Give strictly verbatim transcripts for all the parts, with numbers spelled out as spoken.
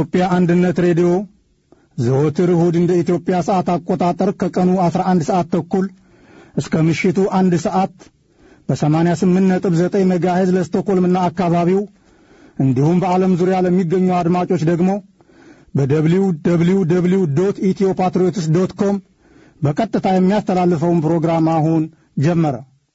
የኢትዮጵያ አንድነት ሬዲዮ ዘወትር እሁድ እንደ ኢትዮጵያ ሰዓት አቆጣጠር ከቀኑ አስራ አንድ ሰዓት ተኩል እስከ ምሽቱ አንድ ሰዓት በ88 ነጥብ ዘጠኝ ሜጋሄዝ ለስቶኮልምና አካባቢው እንዲሁም በዓለም ዙሪያ ለሚገኙ አድማጮች ደግሞ በደብሊው ደብሊው ደብሊው ዶት ኢትዮፓትሪዮትስ ዶት ኮም በቀጥታ የሚያስተላልፈውን ፕሮግራም አሁን ጀመረ።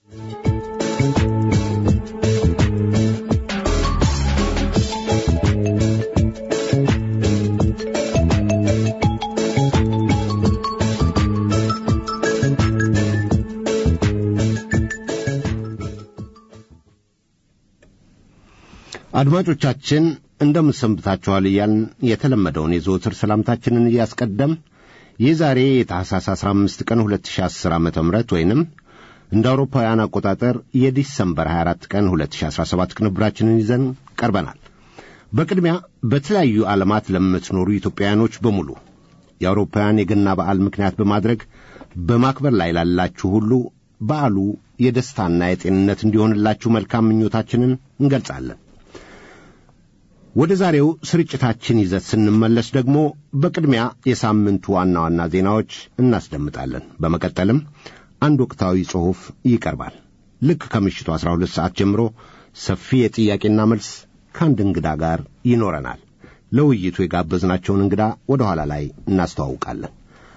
አድማጮቻችን እንደምንሰምታችኋል እያልን የተለመደውን የዘወትር ሰላምታችንን እያስቀደም የዛሬ የታህሳስ አስራ አምስት ቀን ሁለት ሺህ አስር ዓመተ ምህረት ወይንም እንደ አውሮፓውያን አቆጣጠር የዲሰምበር ሃያ አራት ቀን ሁለት ሺህ አስራ ሰባት ቅንብራችንን ይዘን ቀርበናል። በቅድሚያ በተለያዩ ዓለማት ለምትኖሩ ኢትዮጵያውያኖች በሙሉ የአውሮፓውያን የገና በዓል ምክንያት በማድረግ በማክበር ላይ ላላችሁ ሁሉ በዓሉ የደስታና የጤንነት እንዲሆንላችሁ መልካም ምኞታችንን እንገልጻለን። ወደ ዛሬው ስርጭታችን ይዘት ስንመለስ ደግሞ በቅድሚያ የሳምንቱ ዋና ዋና ዜናዎች እናስደምጣለን። በመቀጠልም አንድ ወቅታዊ ጽሑፍ ይቀርባል። ልክ ከምሽቱ አስራ ሁለት ሰዓት ጀምሮ ሰፊ የጥያቄና መልስ ከአንድ እንግዳ ጋር ይኖረናል። ለውይይቱ የጋበዝናቸውን እንግዳ ወደ ኋላ ላይ እናስተዋውቃለን።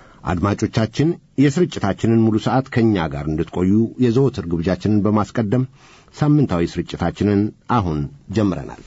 አድማጮቻችን የስርጭታችንን ሙሉ ሰዓት ከእኛ ጋር እንድትቆዩ የዘወትር ግብዣችንን በማስቀደም ሳምንታዊ ስርጭታችንን አሁን ጀምረናል።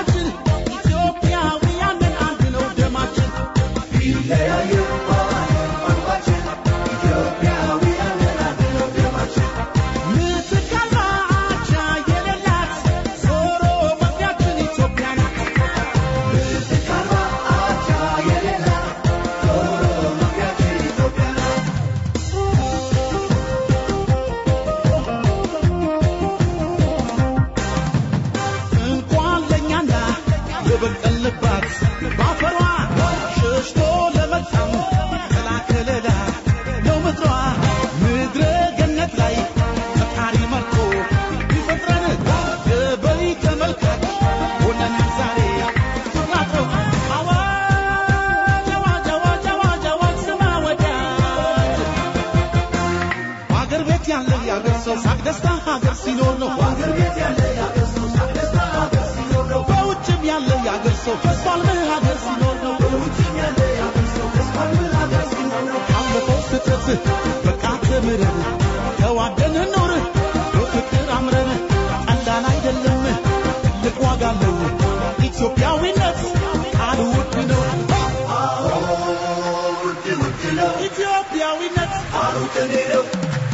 Yeah, yeah. ሳደስታ ሀገር ሲኖር ነው ሀገር ቤት ያለ ያገር ሰው ሳደስታ ሀገር ሲኖር ነው በውጭም ያለ ያገር ሰው ተስፋል ሀገር ሲኖር ነው በውጭም ያለ ያገር ሰው ተስፋል ሀገር ሲኖር ነው ካለፈው ስህተት በቃ ተምረን ተዋደን ኖር በፍቅር አምረን ቀላል አይደለም ትልቅ ዋጋ አለው ኢትዮጵያዊነት ቃል ውድ ነው ኢትዮጵያዊነት አሩተኔ ነው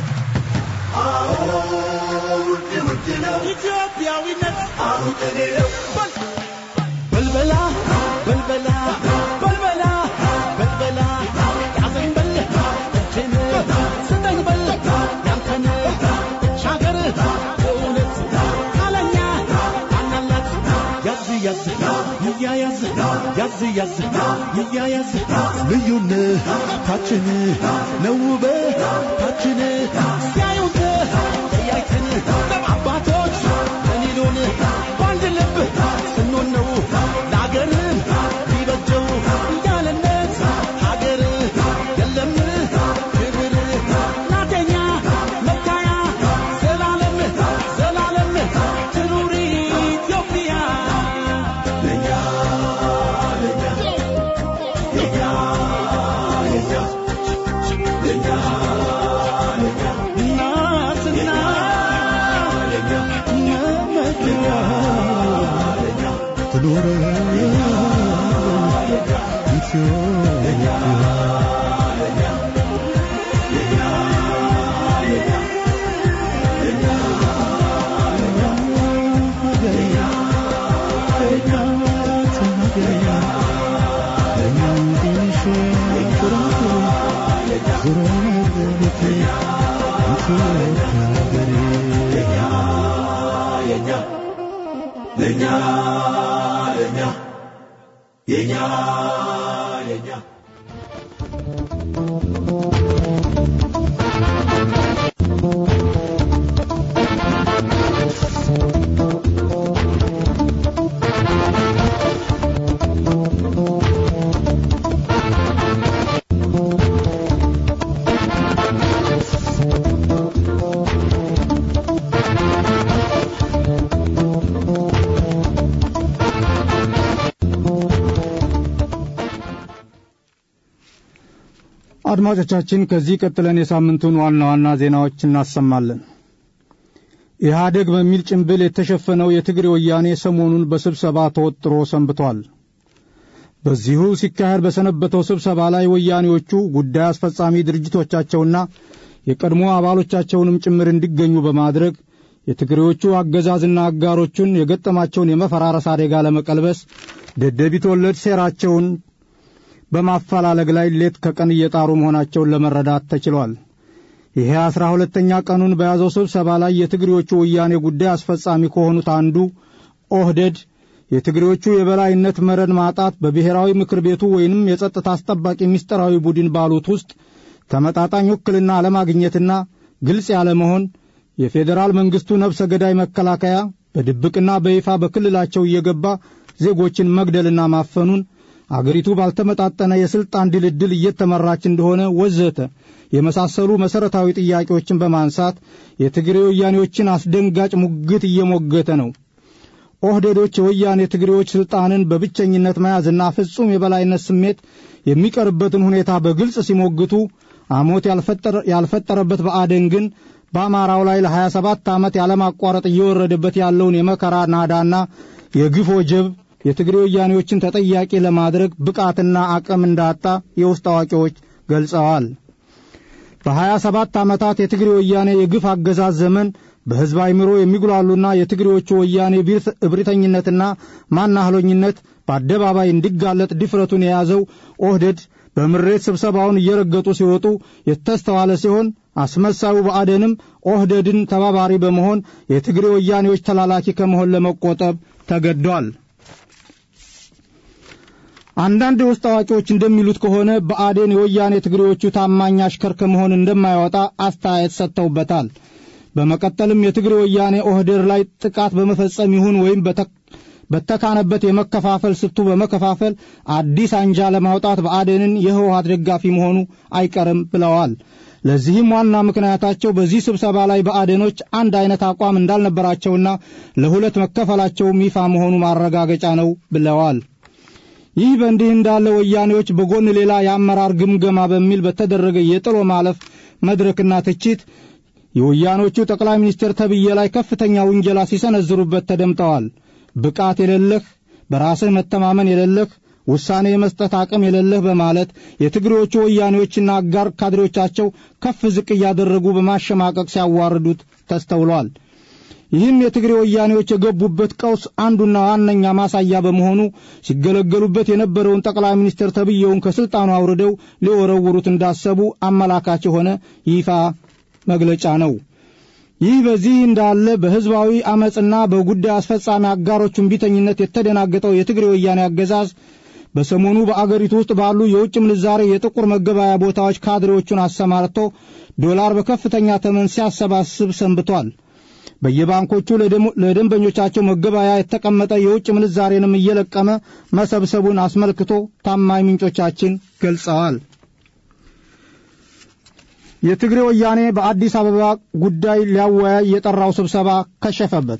አዎ ውድ ውድ ነው ኢትዮጵያዊነት አሩተኔ ነው በልበላ በልበላ በልበላ በልበላ ያዘኝ በል እጄን ስጠኝ በል ያንተን ሻገር እውነት ካለኛ አናላት ያዝ ያዝ ይያያዝ ያዝ ያዝ ይያያዝ ልዩነታችን ነው ውበታችን ሲያዩት ያይትን አባቶች እኔሉን በአንድ ልብ ስንሆን ነው ለአገር ሊበጀው ያለነት ሀገር የለም ክብር ናተኛ መታያ ዘላለም ዘላለም ትኑር ኢትዮጵያ ለኛ ለኛ ለኛ ለኛ ለኛ እናትና ለኛ መመኪያ ለኛ ትኑር ኢትዮጵያ ለኛ ለኛ የኛ የኛ አድማጮቻችን ከዚህ ቀጥለን የሳምንቱን ዋና ዋና ዜናዎች እናሰማለን። ኢህአዴግ በሚል ጭምብል የተሸፈነው የትግሬ ወያኔ ሰሞኑን በስብሰባ ተወጥሮ ሰንብቷል። በዚሁ ሲካሄድ በሰነበተው ስብሰባ ላይ ወያኔዎቹ ጉዳይ አስፈጻሚ ድርጅቶቻቸውና የቀድሞ አባሎቻቸውንም ጭምር እንዲገኙ በማድረግ የትግሬዎቹ አገዛዝና አጋሮቹን የገጠማቸውን የመፈራረስ አደጋ ለመቀልበስ ደደቢት ወለድ ሴራቸውን በማፈላለግ ላይ ሌት ከቀን እየጣሩ መሆናቸውን ለመረዳት ተችሏል። ይሄ አስራ ሁለተኛ ቀኑን በያዘው ስብሰባ ላይ የትግሬዎቹ ወያኔ ጉዳይ አስፈጻሚ ከሆኑት አንዱ ኦህዴድ የትግሬዎቹ የበላይነት መረን ማጣት በብሔራዊ ምክር ቤቱ ወይንም የጸጥታ አስጠባቂ ሚስጥራዊ ቡድን ባሉት ውስጥ ተመጣጣኝ ውክልና አለማግኘትና ግልጽ ያለ መሆን የፌዴራል መንግስቱ ነፍሰ ገዳይ መከላከያ በድብቅና በይፋ በክልላቸው እየገባ ዜጎችን መግደልና ማፈኑን አገሪቱ ባልተመጣጠነ የስልጣን ድልድል እየተመራች እንደሆነ ወዘተ የመሳሰሉ መሰረታዊ ጥያቄዎችን በማንሳት የትግሬ ወያኔዎችን አስደንጋጭ ሙግት እየሞገተ ነው። ኦህዴዶች የወያኔ ትግሬዎች ስልጣንን በብቸኝነት መያዝና ፍጹም የበላይነት ስሜት የሚቀርበትን ሁኔታ በግልጽ ሲሞግቱ አሞት ያልፈጠረ ያልፈጠረበት በአደን ግን በአማራው ላይ ለሀያ ሰባት ዓመት ያለማቋረጥ እየወረደበት ያለውን የመከራ ናዳና የግፍ ወጀብ የትግሬ ወያኔዎችን ተጠያቂ ለማድረግ ብቃትና አቅም እንዳጣ የውስጥ አዋቂዎች ገልጸዋል። በሀያ ሰባት ዓመታት የትግሬ ወያኔ የግፍ አገዛዝ ዘመን በህዝብ አይምሮ የሚጉላሉና የትግሬዎቹ ወያኔ እብሪተኝነትና ማናህሎኝነት በአደባባይ እንዲጋለጥ ድፍረቱን የያዘው ኦህዴድ በምሬት ስብሰባውን እየረገጡ ሲወጡ የተስተዋለ ሲሆን አስመሳዩ በአደንም ኦህዴድን ተባባሪ በመሆን የትግሬ ወያኔዎች ተላላኪ ከመሆን ለመቆጠብ ተገዷል። አንዳንድ ውስጥ አዋቂዎች እንደሚሉት ከሆነ በአዴን የወያኔ ትግሬዎቹ ታማኝ አሽከር ከመሆን እንደማይወጣ አስተያየት ሰጥተውበታል። በመቀጠልም የትግሬ ወያኔ ኦህዴድ ላይ ጥቃት በመፈጸም ይሁን ወይም በተካነበት የመከፋፈል ስልቱ በመከፋፈል አዲስ አንጃ ለማውጣት ብአዴንን የህወሓት ደጋፊ መሆኑ አይቀርም ብለዋል። ለዚህም ዋና ምክንያታቸው በዚህ ስብሰባ ላይ ብአዴኖች አንድ አይነት አቋም እንዳልነበራቸውና ለሁለት መከፈላቸው ይፋ መሆኑ ማረጋገጫ ነው ብለዋል። ይህ በእንዲህ እንዳለ ወያኔዎች በጎን ሌላ የአመራር ግምገማ በሚል በተደረገ የጥሎ ማለፍ መድረክና ትችት የወያኖቹ ጠቅላይ ሚኒስትር ተብዬ ላይ ከፍተኛ ውንጀላ ሲሰነዝሩበት ተደምጠዋል። ብቃት የሌለህ፣ በራስህ መተማመን የሌለህ፣ ውሳኔ የመስጠት አቅም የሌለህ በማለት የትግሬዎቹ ወያኔዎችና አጋር ካድሬዎቻቸው ከፍ ዝቅ እያደረጉ በማሸማቀቅ ሲያዋርዱት ተስተውሏል። ይህም የትግሬ ወያኔዎች የገቡበት ቀውስ አንዱና ዋነኛ ማሳያ በመሆኑ ሲገለገሉበት የነበረውን ጠቅላይ ሚኒስትር ተብዬውን ከስልጣኑ አውርደው ሊወረውሩት እንዳሰቡ አመላካች የሆነ ይፋ መግለጫ ነው። ይህ በዚህ እንዳለ በህዝባዊ አመጽና በጉዳይ አስፈጻሚ አጋሮቹን ቢተኝነት የተደናገጠው የትግሬ ወያኔ አገዛዝ በሰሞኑ በአገሪቱ ውስጥ ባሉ የውጭ ምንዛሬ የጥቁር መገበያ ቦታዎች ካድሬዎቹን አሰማርቶ ዶላር በከፍተኛ ተመን ሲያሰባስብ ሰንብቷል። በየባንኮቹ ለደንበኞቻቸው መገበያ የተቀመጠ የውጭ ምንዛሬንም እየለቀመ መሰብሰቡን አስመልክቶ ታማኝ ምንጮቻችን ገልጸዋል። የትግሬ ወያኔ በአዲስ አበባ ጉዳይ ሊያወያይ የጠራው ስብሰባ ከሸፈበት።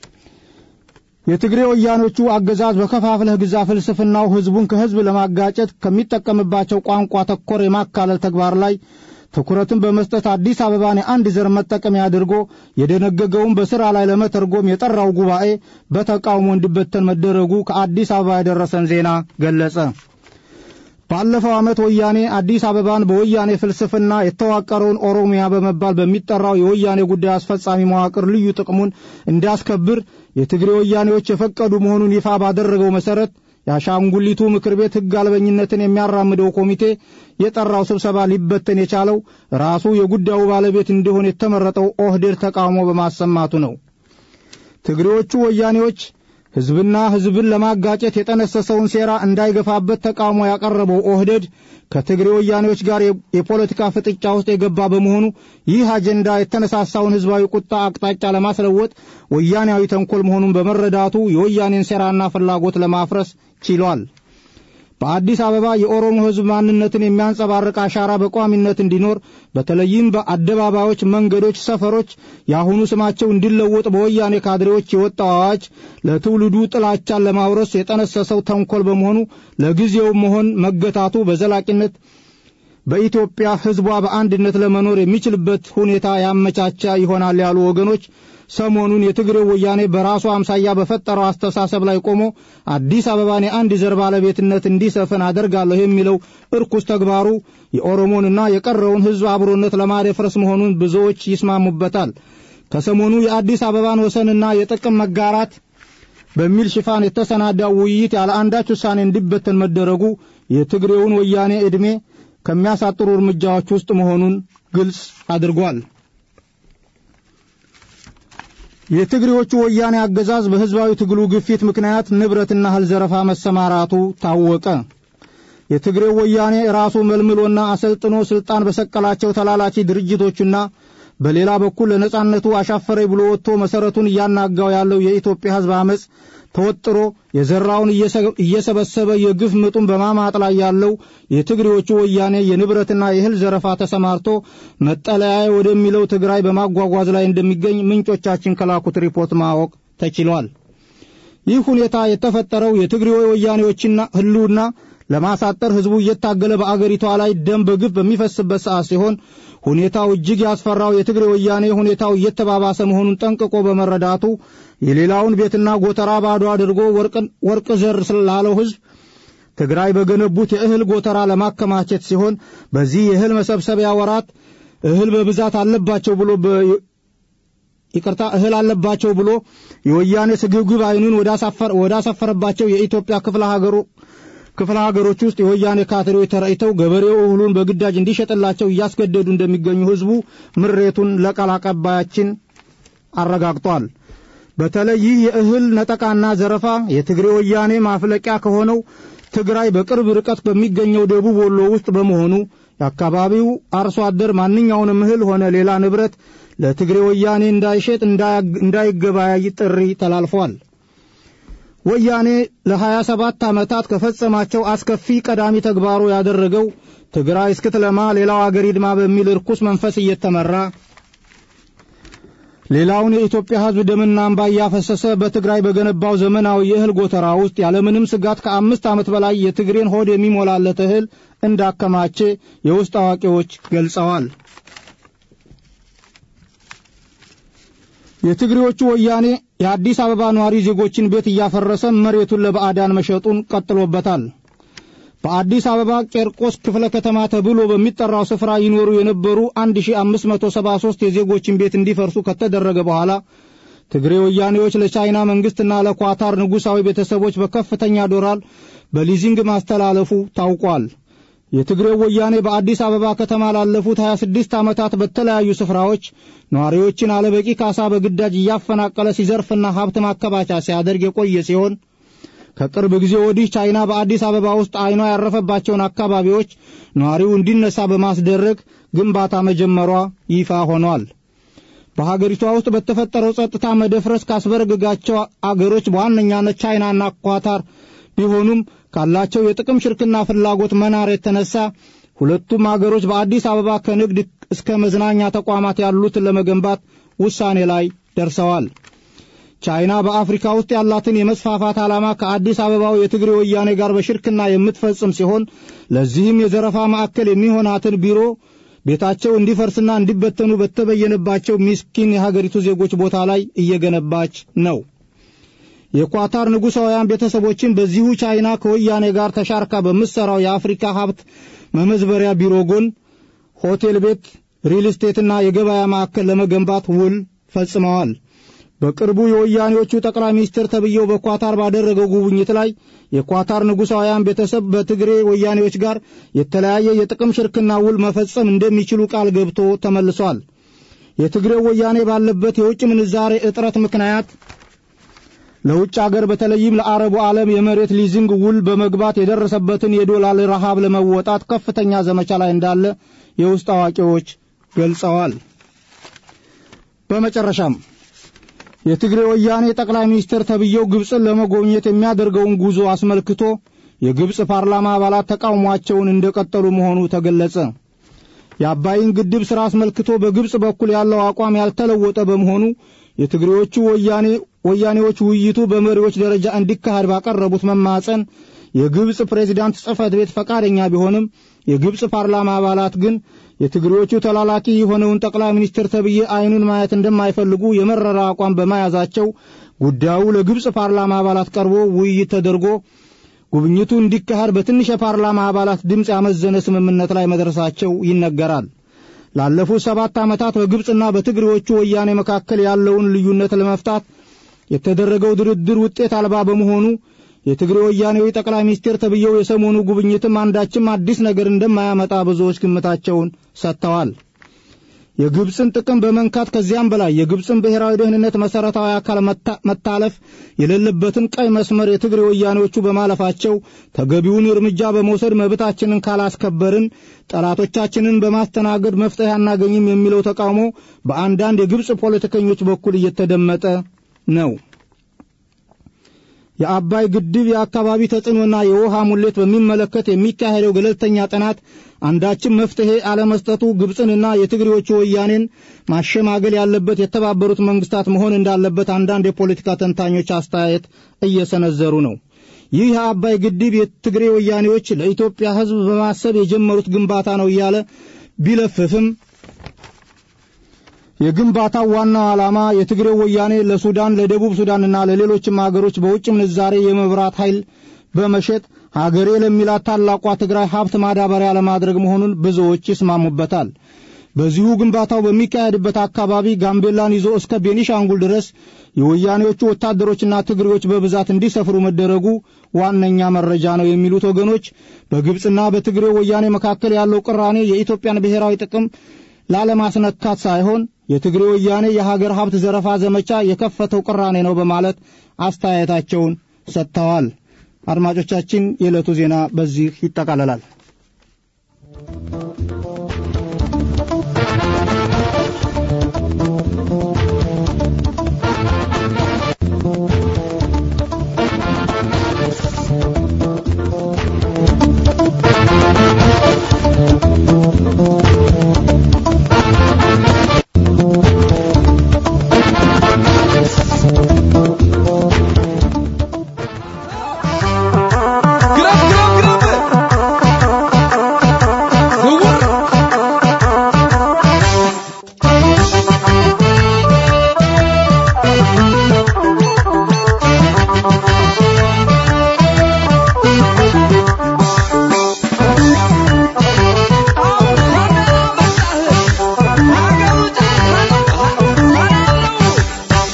የትግሬ ወያኖቹ አገዛዝ በከፋፍለህ ግዛ ፍልስፍናው ህዝቡን ከህዝብ ለማጋጨት ከሚጠቀምባቸው ቋንቋ ተኮር የማካለል ተግባር ላይ ትኩረትን በመስጠት አዲስ አበባን የአንድ ዘር መጠቀሚያ አድርጎ የደነገገውን በሥራ ላይ ለመተርጎም የጠራው ጉባኤ በተቃውሞ እንዲበተን መደረጉ ከአዲስ አበባ የደረሰን ዜና ገለጸ። ባለፈው ዓመት ወያኔ አዲስ አበባን በወያኔ ፍልስፍና የተዋቀረውን ኦሮሚያ በመባል በሚጠራው የወያኔ ጉዳይ አስፈጻሚ መዋቅር ልዩ ጥቅሙን እንዲያስከብር የትግሬ ወያኔዎች የፈቀዱ መሆኑን ይፋ ባደረገው መሰረት የአሻንጉሊቱ ምክር ቤት ሕግ አልበኝነትን የሚያራምደው ኮሚቴ የጠራው ስብሰባ ሊበተን የቻለው ራሱ የጉዳዩ ባለቤት እንዲሆን የተመረጠው ኦህዴድ ተቃውሞ በማሰማቱ ነው። ትግሬዎቹ ወያኔዎች ህዝብና ህዝብን ለማጋጨት የጠነሰሰውን ሴራ እንዳይገፋበት ተቃውሞ ያቀረበው ኦህዴድ ከትግሬ ወያኔዎች ጋር የፖለቲካ ፍጥጫ ውስጥ የገባ በመሆኑ ይህ አጀንዳ የተነሳሳውን ህዝባዊ ቁጣ አቅጣጫ ለማስለወጥ ወያኔያዊ ተንኮል መሆኑን በመረዳቱ የወያኔን ሴራና ፍላጎት ለማፍረስ ችሏል። በአዲስ አበባ የኦሮሞ ህዝብ ማንነትን የሚያንጸባርቅ አሻራ በቋሚነት እንዲኖር በተለይም በአደባባዮች፣ መንገዶች፣ ሰፈሮች ያሁኑ ስማቸው እንዲለወጥ በወያኔ ካድሬዎች የወጣው አዋጅ ለትውልዱ ጥላቻን ለማውረስ የጠነሰሰው ተንኮል በመሆኑ ለጊዜው መሆን መገታቱ በዘላቂነት በኢትዮጵያ ህዝቧ በአንድነት ለመኖር የሚችልበት ሁኔታ ያመቻቻ ይሆናል ያሉ ወገኖች ሰሞኑን የትግሬው ወያኔ በራሱ አምሳያ በፈጠረው አስተሳሰብ ላይ ቆሞ አዲስ አበባን የአንድ ዘር ባለቤትነት እንዲሰፍን አደርጋለሁ የሚለው እርኩስ ተግባሩ የኦሮሞንና የቀረውን ህዝብ አብሮነት ለማደፍረስ መሆኑን ብዙዎች ይስማሙበታል። ከሰሞኑ የአዲስ አበባን ወሰንና የጥቅም መጋራት በሚል ሽፋን የተሰናዳው ውይይት ያለ አንዳች ውሳኔ እንዲበተን መደረጉ የትግሬውን ወያኔ ዕድሜ ከሚያሳጥሩ እርምጃዎች ውስጥ መሆኑን ግልጽ አድርጓል። የትግሬዎቹ ወያኔ አገዛዝ በህዝባዊ ትግሉ ግፊት ምክንያት ንብረትና እህል ዘረፋ መሰማራቱ ታወቀ። የትግሬው ወያኔ ራሱ መልምሎና አሰልጥኖ ስልጣን በሰቀላቸው ተላላኪ ድርጅቶችና በሌላ በኩል ለነጻነቱ አሻፈረኝ ብሎ ወጥቶ መሰረቱን እያናጋው ያለው የኢትዮጵያ ህዝብ አመጽ ተወጥሮ የዘራውን እየሰበሰበ የግፍ ምጡን በማማጥ ላይ ያለው የትግሬዎቹ ወያኔ የንብረትና የእህል ዘረፋ ተሰማርቶ መጠለያ ወደሚለው ትግራይ በማጓጓዝ ላይ እንደሚገኝ ምንጮቻችን ከላኩት ሪፖርት ማወቅ ተችሏል። ይህ ሁኔታ የተፈጠረው የትግሬ ወያኔዎችና ህልውና ለማሳጠር ህዝቡ እየታገለ በአገሪቷ ላይ ደም በግፍ በሚፈስበት ሰዓት ሲሆን ሁኔታው እጅግ ያስፈራው የትግሬ ወያኔ ሁኔታው እየተባባሰ መሆኑን ጠንቅቆ በመረዳቱ የሌላውን ቤትና ጎተራ ባዶ አድርጎ ወርቅ ዘር ስላለው ህዝብ ትግራይ በገነቡት የእህል ጎተራ ለማከማቸት ሲሆን በዚህ የእህል መሰብሰቢያ ወራት እህል በብዛት አለባቸው ብሎ ይቅርታ እህል አለባቸው ብሎ የወያኔ ስግብግብ አይኑን ወዳሳፈር ወዳሳፈረባቸው የኢትዮጵያ ክፍለ ሀገሩ ክፍለ ሀገሮች ውስጥ የወያኔ ካድሬዎች ተራይተው ገበሬው እህሉን በግዳጅ እንዲሸጥላቸው እያስገደዱ እንደሚገኙ ህዝቡ ምሬቱን ለቃል አቀባያችን አረጋግጧል። በተለይ ይህ የእህል ነጠቃና ዘረፋ የትግሬ ወያኔ ማፍለቂያ ከሆነው ትግራይ በቅርብ ርቀት በሚገኘው ደቡብ ወሎ ውስጥ በመሆኑ የአካባቢው አርሶ አደር ማንኛውንም እህል ሆነ ሌላ ንብረት ለትግሬ ወያኔ እንዳይሸጥ እንዳይገበያይ ጥሪ ተላልፏል። ወያኔ ለ27 ዓመታት ከፈጸማቸው አስከፊ ቀዳሚ ተግባሩ ያደረገው ትግራይ እስክትለማ ሌላው አገር ይድማ በሚል ርኩስ መንፈስ እየተመራ ሌላውን የኢትዮጵያ ሕዝብ ደምና እንባ ያፈሰሰ በትግራይ በገነባው ዘመናዊ የእህል ጎተራ ውስጥ ያለምንም ስጋት ከአምስት ዓመት በላይ የትግሬን ሆድ የሚሞላለት እህል እንዳከማቸ የውስጥ አዋቂዎች ገልጸዋል። የትግሬዎቹ ወያኔ የአዲስ አበባ ነዋሪ ዜጎችን ቤት እያፈረሰ መሬቱን ለባዕዳን መሸጡን ቀጥሎበታል። በአዲስ አበባ ቄርቆስ ክፍለ ከተማ ተብሎ በሚጠራው ስፍራ ይኖሩ የነበሩ አንድ ሺህ አምስት መቶ ሰባ ሦስት የዜጎችን ቤት እንዲፈርሱ ከተደረገ በኋላ ትግሬ ወያኔዎች ለቻይና መንግስትና ለኳታር ንጉሳዊ ቤተሰቦች በከፍተኛ ዶላር በሊዚንግ ማስተላለፉ ታውቋል። የትግሬው ወያኔ በአዲስ አበባ ከተማ ላለፉት ሀያ ስድስት ዓመታት በተለያዩ ስፍራዎች ነዋሪዎችን አለበቂ ካሳ በግዳጅ እያፈናቀለ ሲዘርፍና ሀብት ማከማቻ ሲያደርግ የቆየ ሲሆን ከቅርብ ጊዜ ወዲህ ቻይና በአዲስ አበባ ውስጥ አይኗ ያረፈባቸውን አካባቢዎች ነዋሪው እንዲነሳ በማስደረግ ግንባታ መጀመሯ ይፋ ሆኗል። በሀገሪቷ ውስጥ በተፈጠረው ጸጥታ መደፍረስ ካስበረገጋቸው አገሮች በዋነኛነት ቻይናና ኳታር ቢሆኑም ካላቸው የጥቅም ሽርክና ፍላጎት መናር የተነሳ ሁለቱም አገሮች በአዲስ አበባ ከንግድ እስከ መዝናኛ ተቋማት ያሉትን ለመገንባት ውሳኔ ላይ ደርሰዋል። ቻይና በአፍሪካ ውስጥ ያላትን የመስፋፋት ዓላማ ከአዲስ አበባው የትግሬ ወያኔ ጋር በሽርክና የምትፈጽም ሲሆን ለዚህም የዘረፋ ማዕከል የሚሆናትን ቢሮ ቤታቸው እንዲፈርስና እንዲበተኑ በተበየነባቸው ምስኪን የሀገሪቱ ዜጎች ቦታ ላይ እየገነባች ነው። የኳታር ንጉሳውያን ቤተሰቦችን በዚሁ ቻይና ከወያኔ ጋር ተሻርካ በመሰራው የአፍሪካ ሀብት መመዝበሪያ ቢሮ ጎን ሆቴል ቤት፣ ሪል ስቴትና የገበያ ማዕከል ለመገንባት ውል ፈጽመዋል። በቅርቡ የወያኔዎቹ ጠቅላይ ሚኒስትር ተብየው በኳታር ባደረገው ጉብኝት ላይ የኳታር ንጉሳውያን ቤተሰብ በትግሬ ወያኔዎች ጋር የተለያየ የጥቅም ሽርክና ውል መፈጸም እንደሚችሉ ቃል ገብቶ ተመልሷል። የትግሬ ወያኔ ባለበት የውጭ ምንዛሬ እጥረት ምክንያት ለውጭ አገር በተለይም ለአረቡ ዓለም የመሬት ሊዚንግ ውል በመግባት የደረሰበትን የዶላር ረሃብ ለመወጣት ከፍተኛ ዘመቻ ላይ እንዳለ የውስጥ አዋቂዎች ገልጸዋል። በመጨረሻም የትግሬ ወያኔ ጠቅላይ ሚኒስትር ተብየው ግብጽን ለመጎብኘት የሚያደርገውን ጉዞ አስመልክቶ የግብጽ ፓርላማ አባላት ተቃውሟቸውን እንደቀጠሉ መሆኑ ተገለጸ። የአባይን ግድብ ሥራ አስመልክቶ በግብጽ በኩል ያለው አቋም ያልተለወጠ በመሆኑ የትግሬዎቹ ወያኔ ወያኔዎች ውይይቱ በመሪዎች ደረጃ እንዲካሄድ ባቀረቡት መማጸን የግብጽ ፕሬዝዳንት ጽፈት ቤት ፈቃደኛ ቢሆንም የግብጽ ፓርላማ አባላት ግን የትግሬዎቹ ተላላኪ የሆነውን ጠቅላይ ሚኒስትር ተብዬ አይኑን ማየት እንደማይፈልጉ የመረራ አቋም በመያዛቸው ጉዳዩ ለግብጽ ፓርላማ አባላት ቀርቦ ውይይት ተደርጎ ጉብኝቱ እንዲካሄድ በትንሽ የፓርላማ አባላት ድምጽ ያመዘነ ስምምነት ላይ መድረሳቸው ይነገራል። ላለፉት ሰባት ዓመታት በግብጽና በትግሬዎቹ ወያኔ መካከል ያለውን ልዩነት ለመፍታት የተደረገው ድርድር ውጤት አልባ በመሆኑ የትግሬ ወያኔው ጠቅላይ ሚኒስትር ተብየው የሰሞኑ ጉብኝትም አንዳችም አዲስ ነገር እንደማያመጣ ብዙዎች ግምታቸውን ሰጥተዋል። የግብጽን ጥቅም በመንካት ከዚያም በላይ የግብጽን ብሔራዊ ደህንነት መሰረታዊ አካል መታለፍ የሌለበትን ቀይ መስመር የትግሬ ወያኔዎቹ በማለፋቸው ተገቢውን እርምጃ በመውሰድ መብታችንን ካላስከበርን ጠላቶቻችንን በማስተናገድ መፍትሄ አናገኝም የሚለው ተቃውሞ በአንዳንድ የግብጽ ፖለቲከኞች በኩል እየተደመጠ ነው። የአባይ ግድብ የአካባቢ ተጽዕኖና የውሃ ሙሌት በሚመለከት የሚካሄደው ገለልተኛ ጥናት አንዳችም መፍትሄ አለመስጠቱ ግብጽንና የትግሬዎቹ ወያኔን ማሸማገል ያለበት የተባበሩት መንግስታት መሆን እንዳለበት አንዳንድ የፖለቲካ ተንታኞች አስተያየት እየሰነዘሩ ነው። ይህ የአባይ ግድብ የትግሬ ወያኔዎች ለኢትዮጵያ ሕዝብ በማሰብ የጀመሩት ግንባታ ነው እያለ ቢለፍፍም የግንባታው ዋናው ዓላማ የትግሬው ወያኔ ለሱዳን ለደቡብ ሱዳንና ለሌሎችም ሀገሮች በውጭ ምንዛሬ የመብራት ኃይል በመሸጥ ሀገሬ ለሚላት ታላቋ ትግራይ ሀብት ማዳበሪያ ለማድረግ መሆኑን ብዙዎች ይስማሙበታል። በዚሁ ግንባታው በሚካሄድበት አካባቢ ጋምቤላን ይዞ እስከ ቤኒሻንጉል ድረስ የወያኔዎቹ ወታደሮችና ትግሬዎች በብዛት እንዲሰፍሩ መደረጉ ዋነኛ መረጃ ነው የሚሉት ወገኖች በግብጽና በትግሬው ወያኔ መካከል ያለው ቅራኔ የኢትዮጵያን ብሔራዊ ጥቅም ላለማስነካት ሳይሆን የትግሬ ወያኔ የሀገር ሀብት ዘረፋ ዘመቻ የከፈተው ቅራኔ ነው በማለት አስተያየታቸውን ሰጥተዋል። አድማጮቻችን የዕለቱ ዜና በዚህ ይጠቃለላል።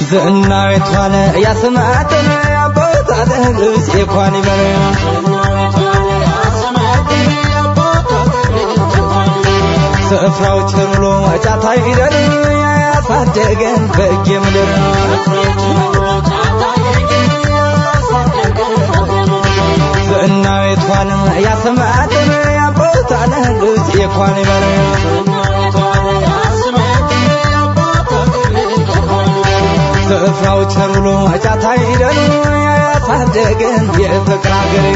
ዝናዊቷን ያስማትን ያቦታትን ልሴኳን ይበል ስፍራው ጭሩሎ ጫታ ይደር ያሳደገን በጌ ምድር ዝናዊቷን ያስማትን ያቦታትን ልሴኳን ይበል ስፍራው ጭሩሎ ጫታ ይደር ያሳደገን የፍቅር አገር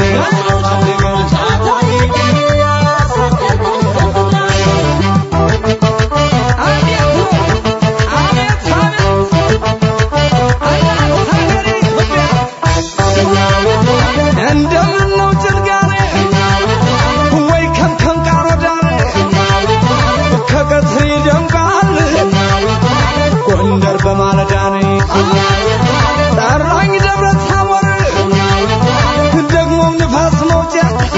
በማለዳኔ ጠራኝ ደብረ ታቦር ደግሞም ንፋስ መውጫ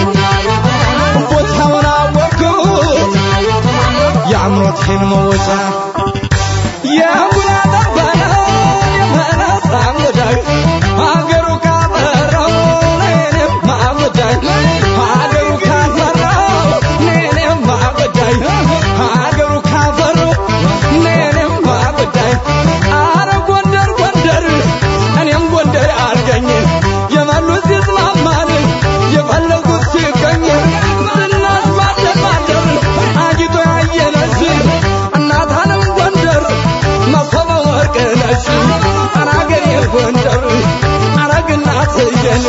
ቦታውን አወቅኩት የአምሮቴን መወጫ የቡና ጠባና የመነሳ ጉዳይ አገሩ ካፈራው እኔም ማጉዳይ አገሩ ካፈራው እኔም ማጉዳይ አገሩ ካፈራው እኔም ማጉዳይ አረ ጎንደር ጎንደር እኔም ጎንደር አርገኝ የመሉት ይስማማል የፈለጉት ሲገኝ እናት ማደር ማደር አጊቶ ያየነሽ እናት አለም ጎንደር መሶበ ወርቅ ነሽ አራገሬ ጎንደር አረግናት የኔ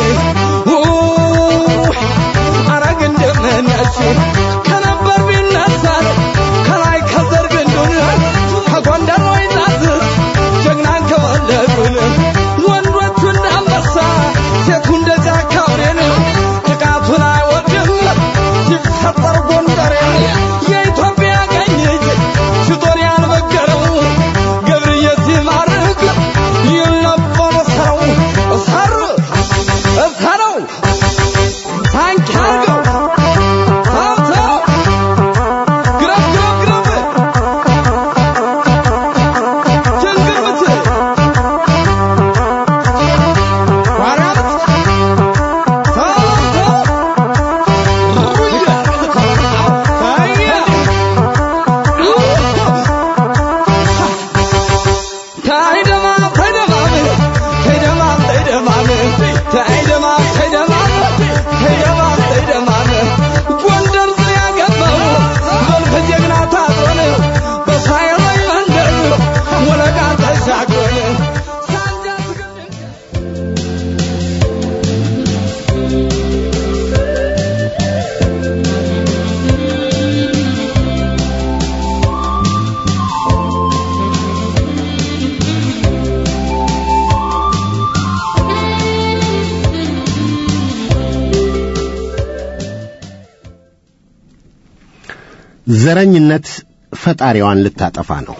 አረግ እንደምነሽ ከነበር ቢነሳል ከላይ ከዘር ግንዱን ከጎንደር ወይናት ጀግናን ከወለዱን ወንዶቹ እንዳንበሳ ሴቱ እንደ ጫካውሬን ጥቃቱን አይወድም ሲፈጠር ጎንደሬን የኢትዮጵያ ቀኝ እጅ ሽጦን ያልበገረው ገብርዬ ሲማርክ ይል ነበር ሰው እሰር እሰረው ሳንኪያርገው ሳብተው ግረብ ግረብ ግረብ ጀንግርምት ዋራት ሳብተው ታይደማ ታይደማም ታይደማም ታይደማም ታይደማም ታይደማም ታይደማም ታይደማም ጎንደር ዙሪያ ገባው ዘልፈ ጀግና ታጥሮን በሳይል ላይ መንደር ወለጋ ተሻግሮን ሳንጃት ግን ዘረኝነት ፈጣሪዋን ልታጠፋ ነው።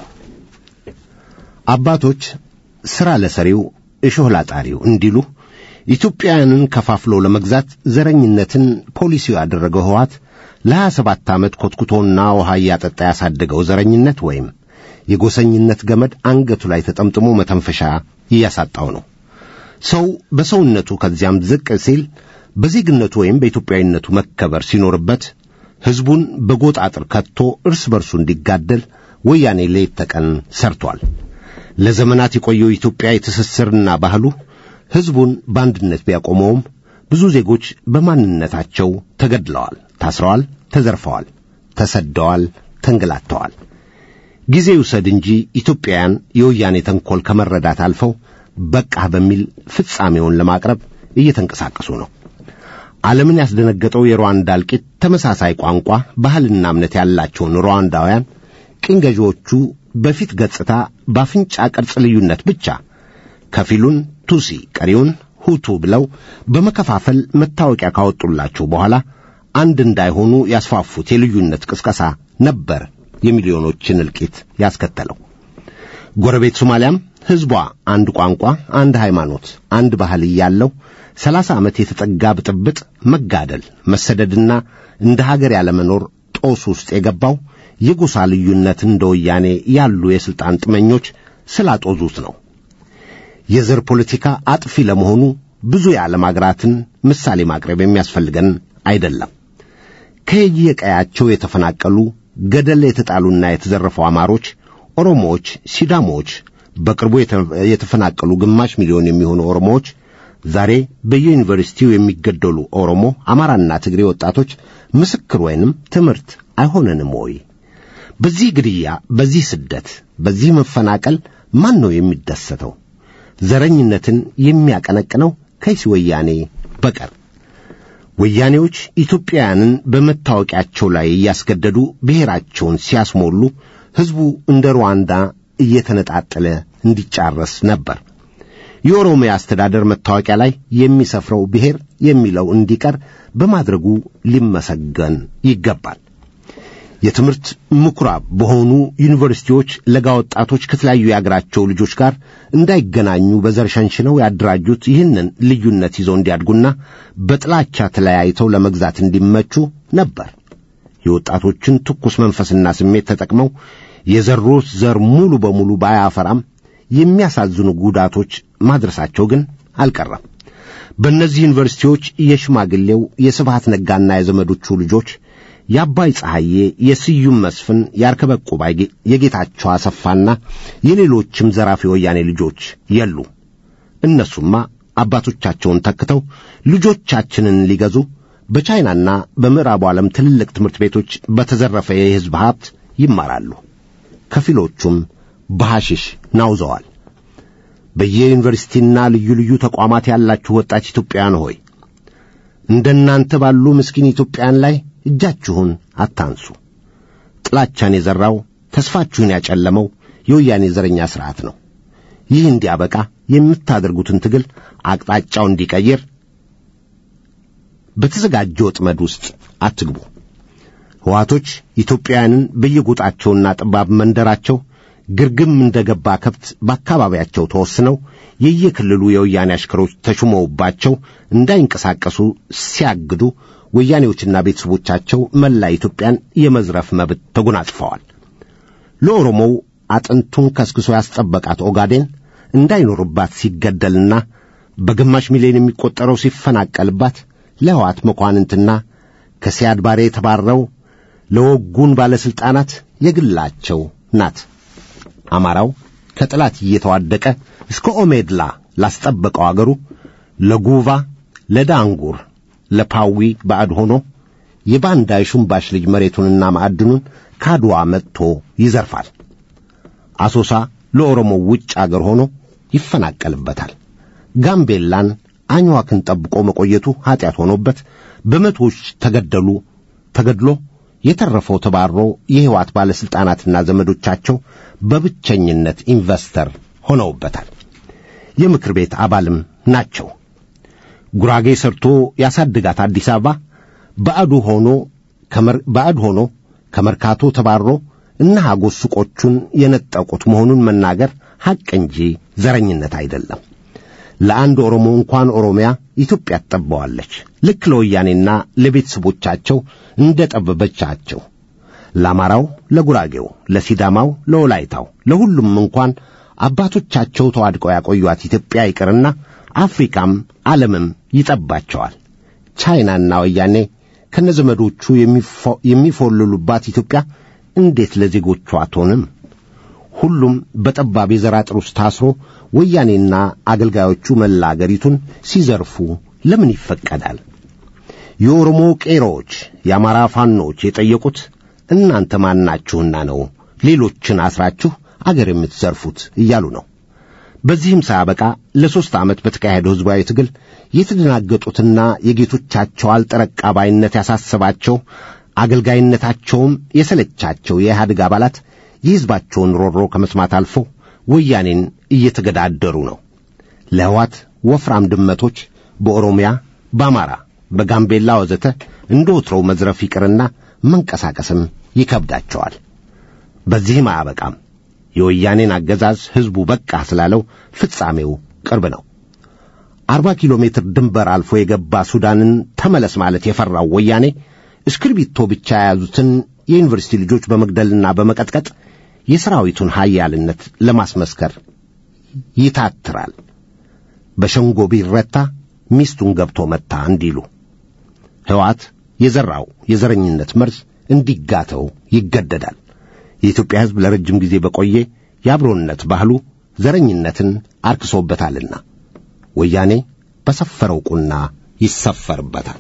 አባቶች ሥራ ለሰሪው እሾህ ላጣሪው እንዲሉ ኢትዮጵያውያንን ከፋፍሎ ለመግዛት ዘረኝነትን ፖሊሲው ያደረገው ህወሓት ለሀያ ሰባት ዓመት ኮትኩቶና ውሃ ያጠጣ ያሳደገው ዘረኝነት ወይም የጎሰኝነት ገመድ አንገቱ ላይ ተጠምጥሞ መተንፈሻ እያሳጣው ነው። ሰው በሰውነቱ ከዚያም ዝቅ ሲል በዜግነቱ ወይም በኢትዮጵያዊነቱ መከበር ሲኖርበት ሕዝቡን በጎጥ አጥር ከቶ እርስ በርሱ እንዲጋደል ወያኔ ሌት ተቀን ሰርቷል። ለዘመናት የቆየው ኢትዮጵያ የትስስርና ባህሉ ሕዝቡን በአንድነት ቢያቆመውም ብዙ ዜጎች በማንነታቸው ተገድለዋል፣ ታስረዋል፣ ተዘርፈዋል፣ ተሰደዋል፣ ተንገላተዋል። ጊዜ ይውሰድ እንጂ ኢትዮጵያውያን የወያኔ ተንኮል ከመረዳት አልፈው በቃ በሚል ፍጻሜውን ለማቅረብ እየተንቀሳቀሱ ነው። ዓለምን ያስደነገጠው የሩዋንዳ እልቂት ተመሳሳይ ቋንቋ፣ ባህልና እምነት ያላቸውን ሩዋንዳውያን ቅኝ ገዢዎቹ በፊት ገጽታ በአፍንጫ ቅርጽ ልዩነት ብቻ ከፊሉን ቱሲ ቀሪውን ሁቱ ብለው በመከፋፈል መታወቂያ ካወጡላቸው በኋላ አንድ እንዳይሆኑ ያስፋፉት የልዩነት ቅስቀሳ ነበር የሚሊዮኖችን እልቂት ያስከተለው። ጎረቤት ሶማሊያም ሕዝቧ አንድ ቋንቋ፣ አንድ ሃይማኖት፣ አንድ ባህል ያለው ሰላሳ ዓመት የተጠጋ ብጥብጥ፣ መጋደል፣ መሰደድና እንደ ሀገር ያለመኖር ጦስ ውስጥ የገባው የጎሳ ልዩነት እንደ ወያኔ ያሉ የሥልጣን ጥመኞች ስላጦዙት ነው። የዘር ፖለቲካ አጥፊ ለመሆኑ ብዙ የዓለም አገራትን ምሳሌ ማቅረብ የሚያስፈልገን አይደለም። ከየቀያቸው የተፈናቀሉ ገደል የተጣሉና የተዘረፉ አማሮች፣ ኦሮሞዎች፣ ሲዳሞች፣ በቅርቡ የተፈናቀሉ ግማሽ ሚሊዮን የሚሆኑ ኦሮሞዎች፣ ዛሬ በዩኒቨርሲቲው የሚገደሉ ኦሮሞ፣ አማራና ትግሬ ወጣቶች ምስክር ወይንም ትምህርት አይሆነንም ወይ? በዚህ ግድያ፣ በዚህ ስደት፣ በዚህ መፈናቀል ማን ነው የሚደሰተው? ዘረኝነትን የሚያቀነቅነው ከይሲ ወያኔ በቀር። ወያኔዎች ኢትዮጵያውያንን በመታወቂያቸው ላይ እያስገደዱ ብሔራቸውን ሲያስሞሉ ሕዝቡ እንደ ሩዋንዳ እየተነጣጠለ እንዲጫረስ ነበር። የኦሮሚያ አስተዳደር መታወቂያ ላይ የሚሰፍረው ብሔር የሚለው እንዲቀር በማድረጉ ሊመሰገን ይገባል። የትምህርት ምኩራብ በሆኑ ዩኒቨርሲቲዎች ለጋ ወጣቶች ከተለያዩ የአገራቸው ልጆች ጋር እንዳይገናኙ በዘር ሸንሽነው ያደራጁት ይህንን ልዩነት ይዘው እንዲያድጉና በጥላቻ ተለያይተው ለመግዛት እንዲመቹ ነበር። የወጣቶችን ትኩስ መንፈስና ስሜት ተጠቅመው የዘሩት ዘር ሙሉ በሙሉ ባያፈራም የሚያሳዝኑ ጉዳቶች ማድረሳቸው ግን አልቀረም። በእነዚህ ዩኒቨርሲቲዎች የሽማግሌው የስብሃት ነጋና የዘመዶቹ ልጆች፣ የአባይ ፀሐዬ፣ የስዩም መስፍን፣ ያርከበቁባይ፣ የጌታቸው አሰፋና የሌሎችም ዘራፊ ወያኔ ልጆች የሉ። እነሱማ አባቶቻቸውን ተክተው ልጆቻችንን ሊገዙ በቻይናና በምዕራቡ ዓለም ትልልቅ ትምህርት ቤቶች በተዘረፈ የሕዝብ ሀብት ይማራሉ። ከፊሎቹም በሐሽሽ ናውዘዋል። በየዩኒቨርሲቲና ልዩ ልዩ ተቋማት ያላችሁ ወጣት ኢትዮጵያውያን ሆይ እንደናንተ ባሉ ምስኪን ኢትዮጵያውያን ላይ እጃችሁን አታንሱ። ጥላቻን የዘራው ተስፋችሁን ያጨለመው የወያኔ ዘረኛ ሥርዓት ነው። ይህ እንዲያበቃ የምታደርጉትን ትግል አቅጣጫው እንዲቀየር በተዘጋጀ ወጥመድ ውስጥ አትግቡ። ሕዋቶች ኢትዮጵያውያንን በየጎጣቸውና ጠባብ መንደራቸው ግርግም እንደገባ ከብት በአካባቢያቸው ተወስነው የየክልሉ የወያኔ አሽከሮች ተሹመውባቸው እንዳይንቀሳቀሱ ሲያግዱ ወያኔዎችና ቤተሰቦቻቸው መላ ኢትዮጵያን የመዝረፍ መብት ተጎናጽፈዋል። ለኦሮሞው አጥንቱን ከስክሶ ያስጠበቃት ኦጋዴን እንዳይኖርባት ሲገደልና በግማሽ ሚሊዮን የሚቆጠረው ሲፈናቀልባት ለሕዋት መኳንንትና ከሲያድ ባሬ የተባረው ለወጉን ባለስልጣናት የግላቸው ናት። አማራው ከጥላት እየተዋደቀ እስከ ኦሜድላ ላስጠበቀው አገሩ ለጉቫ፣ ለዳንጉር፣ ለፓዊ ባዕድ ሆኖ የባንዳ የሹምባሽ ልጅ መሬቱንና ማዕድኑን ካድዋ መጥቶ ይዘርፋል። አሶሳ ለኦሮሞ ውጭ አገር ሆኖ ይፈናቀልበታል። ጋምቤላን አኝዋክን ጠብቆ መቆየቱ ኃጢአት ሆኖበት በመቶዎች ተገደሉ ተገድሎ የተረፈው ተባሮ የሕይወት ባለስልጣናትና ዘመዶቻቸው በብቸኝነት ኢንቨስተር ሆነውበታል። የምክር ቤት አባልም ናቸው። ጉራጌ ሰርቶ ያሳድጋት አዲስ አበባ ባዕዱ ሆኖ ከመር ባዕድ ሆኖ ከመርካቶ ተባሮ እና ሀጎስ ሱቆቹን የነጠቁት መሆኑን መናገር ሐቅ እንጂ ዘረኝነት አይደለም። ለአንድ ኦሮሞ እንኳን ኦሮሚያ ኢትዮጵያ ተጠባዋለች። ልክ ለወያኔና ለቤተሰቦቻቸው እንደጠበበቻቸው ለአማራው፣ ለጉራጌው፣ ለሲዳማው፣ ለወላይታው፣ ለሁሉም እንኳን አባቶቻቸው ተዋድቀው ያቆዩት ኢትዮጵያ ይቅርና አፍሪካም ዓለምም ይጠባቸዋል። ቻይናና ወያኔ ከነዘመዶቹ የሚፎልሉባት ኢትዮጵያ እንዴት ለዜጎቿ አትሆንም? ሁሉም በጠባብ የዘር አጥር ውስጥ ታስሮ ወያኔና አገልጋዮቹ መላ አገሪቱን ሲዘርፉ ለምን ይፈቀዳል? የኦሮሞ ቄሮች፣ የአማራ ፋኖች የጠየቁት እናንተ ማናችሁና ነው ሌሎችን አስራችሁ አገር የምትዘርፉት እያሉ ነው። በዚህም ሳያበቃ ለሶስት ዓመት በተካሄደው ሕዝባዊ ትግል የተደናገጡትና የጌቶቻቸው አልጠረቃ ባይነት ያሳሰባቸው አገልጋይነታቸውም የሰለቻቸው የኢህአዴግ አባላት የሕዝባቸውን ሮሮ ከመስማት አልፎ ወያኔን እየተገዳደሩ ነው። ለሕዋት ወፍራም ድመቶች በኦሮሚያ፣ በአማራ፣ በጋምቤላ ወዘተ እንደ ወትሮው መዝረፍ ይቅርና መንቀሳቀስም ይከብዳቸዋል። በዚህም አያበቃም። የወያኔን አገዛዝ ሕዝቡ በቃ ስላለው ፍጻሜው ቅርብ ነው። አርባ ኪሎ ሜትር ድንበር አልፎ የገባ ሱዳንን ተመለስ ማለት የፈራው ወያኔ እስክርቢቶ ብቻ የያዙትን የዩኒቨርሲቲ ልጆች በመግደልና በመቀጥቀጥ የሰራዊቱን ኃያልነት ለማስመስከር ይታትራል። በሸንጎ ቢረታ ሚስቱን ገብቶ መታ እንዲሉ ሕወሓት የዘራው የዘረኝነት መርዝ እንዲጋተው ይገደዳል። የኢትዮጵያ ሕዝብ ለረጅም ጊዜ በቆየ የአብሮነት ባህሉ ዘረኝነትን አርክሶበታልና ወያኔ በሰፈረው ቁና ይሰፈርበታል።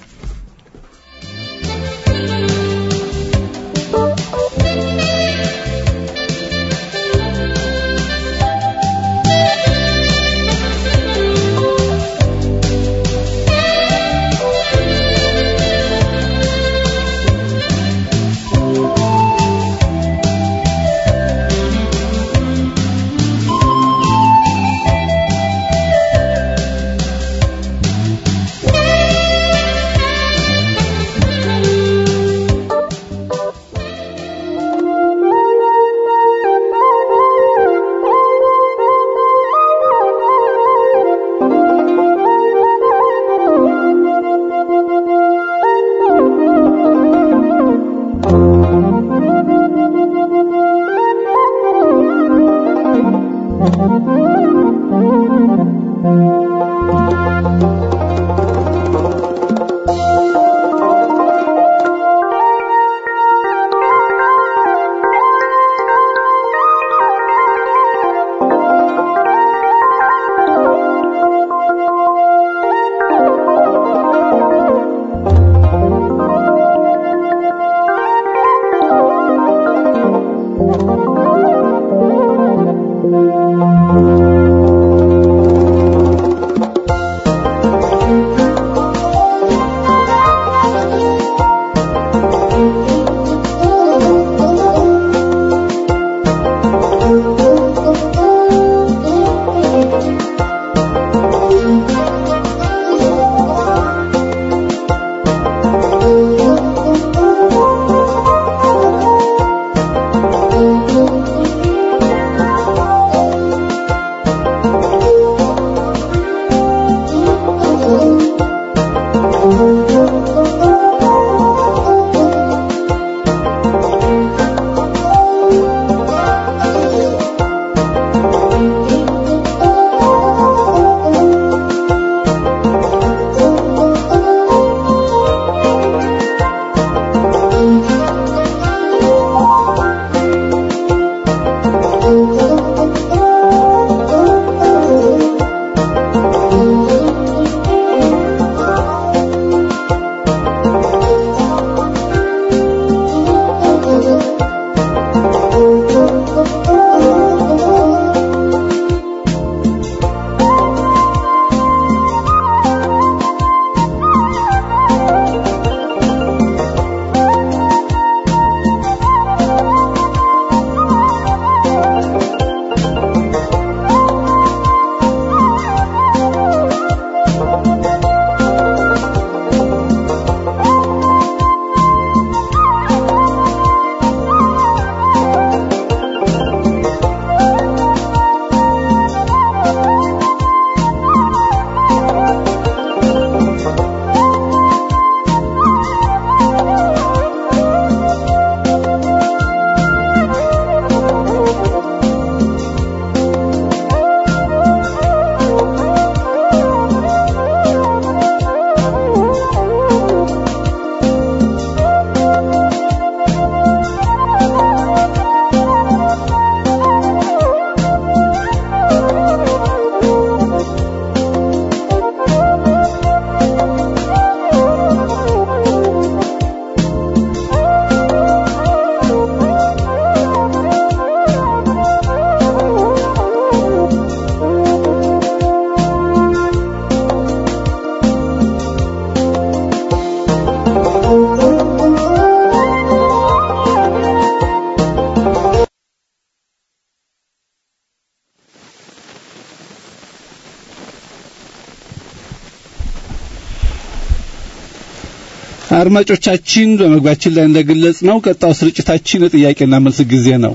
አድማጮቻችን በመግባችን ላይ እንደገለጽነው ቀጣው ስርጭታችን የጥያቄና መልስ ጊዜ ነው።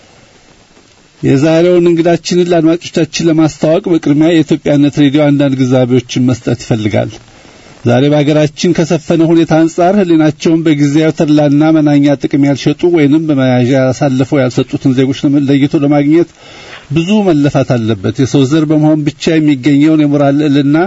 የዛሬውን እንግዳችንን ለአድማጮቻችን ለማስተዋወቅ በቅድሚያ የኢትዮጵያነት ሬዲዮ አንዳንድ ግዛቤዎችን መስጠት ይፈልጋል። ዛሬ በአገራችን ከሰፈነ ሁኔታ አንጻር ህሊናቸውን በጊዜያዊ ተድላና መናኛ ጥቅም ያልሸጡ ወይንም በመያዣ ያሳልፈው ያልሰጡትን ዜጎች ለይቶ ለማግኘት ብዙ መለፋት አለበት። የሰው ዘር በመሆን ብቻ የሚገኘውን የሞራል ልዕልና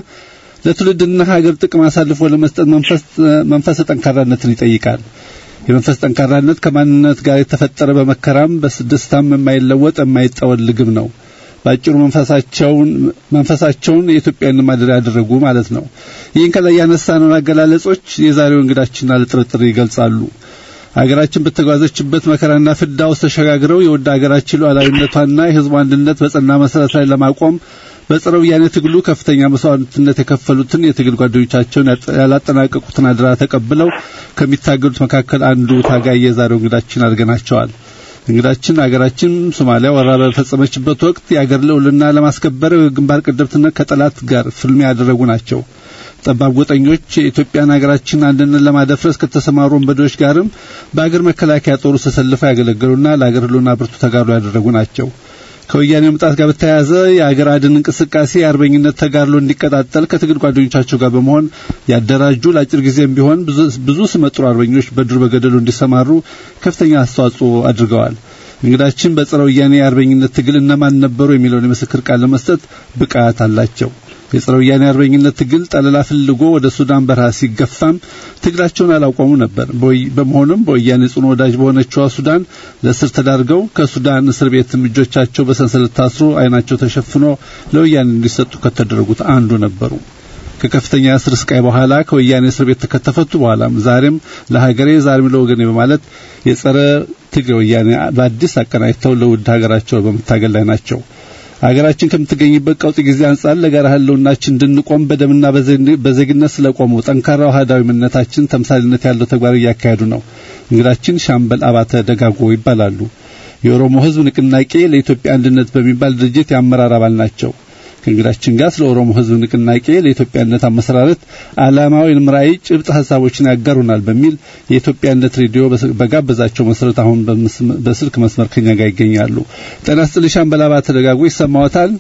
ለትውልድና ሀገር ጥቅም አሳልፎ ለመስጠት መንፈስ መንፈስ ጠንካራነትን ይጠይቃል። የመንፈስ ጠንካራነት ከማንነት ጋር የተፈጠረ በመከራም በስደስታም የማይለወጥ የማይጠወልግም ነው። ባጭሩ መንፈሳቸውን መንፈሳቸውን የኢትዮጵያን ማደሪያ ያደረጉ ማለት ነው። ይህን ከላይ ያነሳነው አገላለጾች የዛሬው እንግዳችን አለጥርጥር ይገልጻሉ። ሀገራችን በተጓዘችበት መከራና ፍዳ ውስጥ ተሸጋግረው የወደ ሀገራችን ሉዓላዊነቷና የሕዝቡ አንድነት በጸና መሰረት ላይ ለማቆም በጸረ ወያኔ ትግሉ ከፍተኛ መስዋዕትነት የከፈሉትን የትግል ጓደኞቻቸውን ያላጠናቀቁትን አደራ ተቀብለው ከሚታገሉት መካከል አንዱ ታጋይ የዛሬው እንግዳችን አድርገናቸዋል። እንግዳችን ሀገራችን ሶማሊያ ወረራ በፈጸመችበት ወቅት የአገር ልዕልና ለማስከበር ግንባር ቀደምትነት ከጠላት ጋር ፍልሚያ ያደረጉ ናቸው። ጠባብ ጎጠኞች የኢትዮጵያን ሀገራችን አንድነት ለማደፍረስ ከተሰማሩ ወንበዴዎች ጋርም በአገር መከላከያ ጦሩ ተሰልፈው ያገለገሉና ለአገር ልዕልና ብርቱ ተጋድሎ ያደረጉ ናቸው። ከወያኔ መምጣት ጋር በተያያዘ የአገር አድን እንቅስቃሴ የአርበኝነት ተጋድሎ እንዲቀጣጠል ከትግል ጓደኞቻቸው ጋር በመሆን ያደራጁ ለአጭር ጊዜም ቢሆን ብዙ ብዙ ስመጥሩ አርበኞች በዱር በገደሉ እንዲሰማሩ ከፍተኛ አስተዋጽኦ አድርገዋል። እንግዳችን በጸረ ወያኔ የአርበኝነት ትግል እነማን ነበሩ የሚለውን የምስክር ቃል ለመስጠት ብቃት አላቸው። የጸረ ወያኔ አርበኝነት ትግል ጠለላ ፍልጎ ወደ ሱዳን በረሃ ሲገፋም ትግላቸውን አላቆሙ ነበር። በመሆኑም በወያኔ ጽኑ ወዳጅ በሆነችው ሱዳን ለእስር ተዳርገው ከሱዳን እስር ቤት እጆቻቸው በሰንሰለት ታስሮ አይናቸው ተሸፍኖ ለወያኔ እንዲሰጡ ከተደረጉት አንዱ ነበሩ። ከከፍተኛ እስር ስቃይ በኋላ ከወያኔ እስር ቤት ተከተፈቱ በኋላም ዛሬም ለሀገሬ ዛሬም ለወገኔ በማለት የጸረ ትግሬ ወያኔ በአዲስ አቀናጅተው ለውድ ሀገራቸው በመታገል ላይ ናቸው። ሀገራችን ከምትገኝበት ቀውጢ ጊዜ አንጻር ለጋራ ህልውናችን እንድንቆም በደምና በዜግነት ስለቆሙ ጠንካራ ወሃዳዊነታችን ተምሳሌነት ያለው ተግባር እያካሄዱ ነው። እንግዳችን ሻምበል አባተ ደጋጎ ይባላሉ። የኦሮሞ ህዝብ ንቅናቄ ለኢትዮጵያ አንድነት በሚባል ድርጅት የአመራር አባል ናቸው። ከእንግዳችን ጋር ስለ ኦሮሞ ህዝብ ንቅናቄ ለኢትዮጵያነት አመሰራረት ዓላማውን ምራይ ጭብጥ ሐሳቦችን ያጋሩናል በሚል የኢትዮጵያነት ሬዲዮ በጋበዛቸው መሰረት አሁን በስልክ መስመር ከኛ ጋር ይገኛሉ። ጤና ይስጥልኝ ሻምበል አባተ ደጋጎ፣ ይሰማዎታል?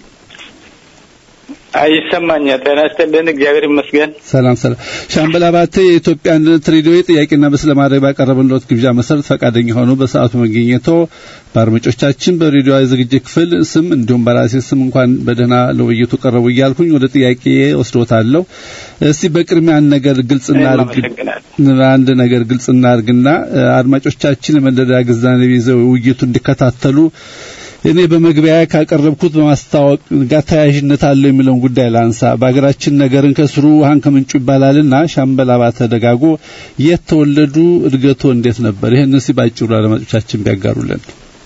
አይሰማኛል። ጤና ይስጥልን፣ እግዚአብሔር ይመስገን። ሰላም ሰላም። ሻምበል አባተ የኢትዮጵያነት ሬዲዮ ጥያቄና መልስ ለማድረግ ባቀረብንሎት ግብዣ መሰረት ፈቃደኛ ሆኖ በሰዓቱ መገኘቶ በአድማጮቻችን በሬዲዮ ዝግጅት ክፍል ስም እንዲሁም በራሴ ስም እንኳን በደህና ለውይይቱ ቀረቡ እያልኩኝ ወደ ጥያቄ ወስዶታለሁ። እስቲ በቅድሚያ አንድ ነገር ግልጽና አርግ አንድ ነገር ግልጽና አርግና አድማጮቻችን ለመደዳ ግዛኔ ይዘው ውይይቱ እንዲከታተሉ እኔ በመግቢያ ካቀረብኩት በማስተዋወቅ ጋር ተያያዥነት አለው የሚለውን ጉዳይ ላንሳ። በአገራችን ነገርን ከስሩ ውሃን ከምንጩ ይባላልና ሻምበል አባተ ደጋጎ የተወለዱ እድገቱ እንዴት ነበር? ይሄንን ሲባጭሩ ለማጥቻችን ቢያጋሩልን።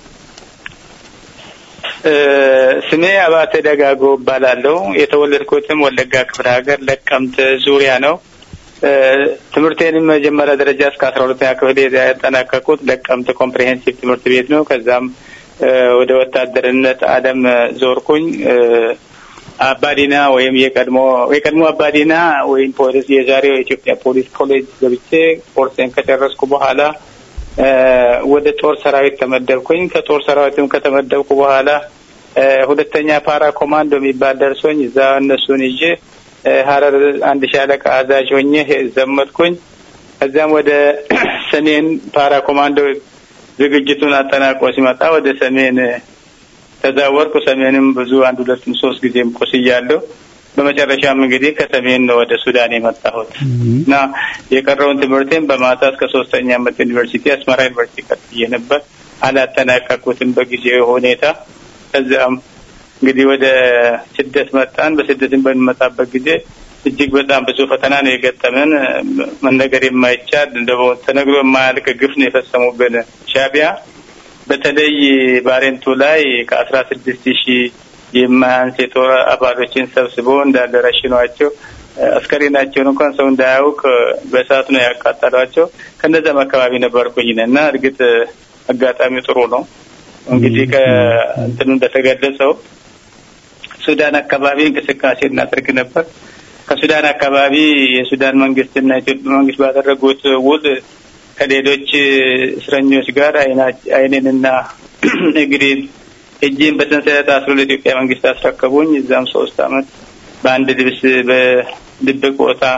ስሜ አባተ ደጋጎ እባላለሁ። የተወለድኩትም ወለጋ ክፍለ ሀገር ለቀምት ዙሪያ ነው። ትምህርቴንም መጀመሪያ ደረጃ እስከ አስራ ሁለተኛ ክፍል ያጠናቀቅኩት ለቀምት ኮምፕሬሄንሲቭ ትምህርት ቤት ነው። ከዛም ወደ ወታደርነት ዓለም ዞርኩኝ። አባዲና ወይም የቀድሞ የቀድሞ አባዲና ወይም ፖሊስ የዛሬው የኢትዮጵያ ፖሊስ ኮሌጅ ገብቼ ኮርሴን ከጨረስኩ በኋላ ወደ ጦር ሰራዊት ተመደብኩኝ። ከጦር ሰራዊትም ከተመደብኩ በኋላ ሁለተኛ ፓራ ኮማንዶ የሚባል ደርሶኝ እዛ እነሱን ይዤ ሀረር አንድ ሻለቃ አዛዥ ሆኜ ዘመትኩኝ። ከዛም ወደ ሰሜን ፓራ ኮማንዶ ዝግጅቱን አጠናቆ ሲመጣ ወደ ሰሜን ተዛወርኩ። ሰሜንም ብዙ አንድ ሁለት ሶስት ጊዜም ቆስያለሁ። በመጨረሻም እንግዲህ ከሰሜን ወደ ሱዳን የመጣሁት እና የቀረውን ትምህርቴን በማታ እስከ ሶስተኛ ዓመት ዩኒቨርሲቲ አስመራ ዩኒቨርሲቲ ቀጥዬ ነበር። አላጠናቀቅኩትም በጊዜው ሁኔታ። ከዛም እንግዲህ ወደ ስደት መጣን። በስደትም በመጣበት ጊዜ እጅግ በጣም ብዙ ፈተና ነው የገጠመን። መነገር የማይቻል እንደው ተነግሮ የማያልቅ ግፍ ነው የፈጸሙብን ሻቢያ። በተለይ ባሬንቱ ላይ ከአስራ ስድስት ሺህ የማያንስ የጦር አባሎችን ሰብስቦ እንዳደረሽኗቸው አስከሬናቸውን እንኳን ሰው እንዳያውቅ በእሳት ነው ያቃጠሏቸው። ከነዛም አካባቢ ነበርኩኝና እርግጥ አጋጣሚ ጥሩ ነው። እንግዲህ ከእንትኑ እንደተገለጸው ሱዳን አካባቢ እንቅስቃሴ እናደርግ ነበር። ከሱዳን አካባቢ የሱዳን መንግስትና የኢትዮጵያ መንግስት ባደረጉት ውል ከሌሎች እስረኞች ጋር አይኔንና እግሬን እጄን በሰንሰለት አስሮ ለኢትዮጵያ መንግስት አስረከቡኝ። እዛም ሶስት አመት በአንድ ልብስ በድብቅ ቦታ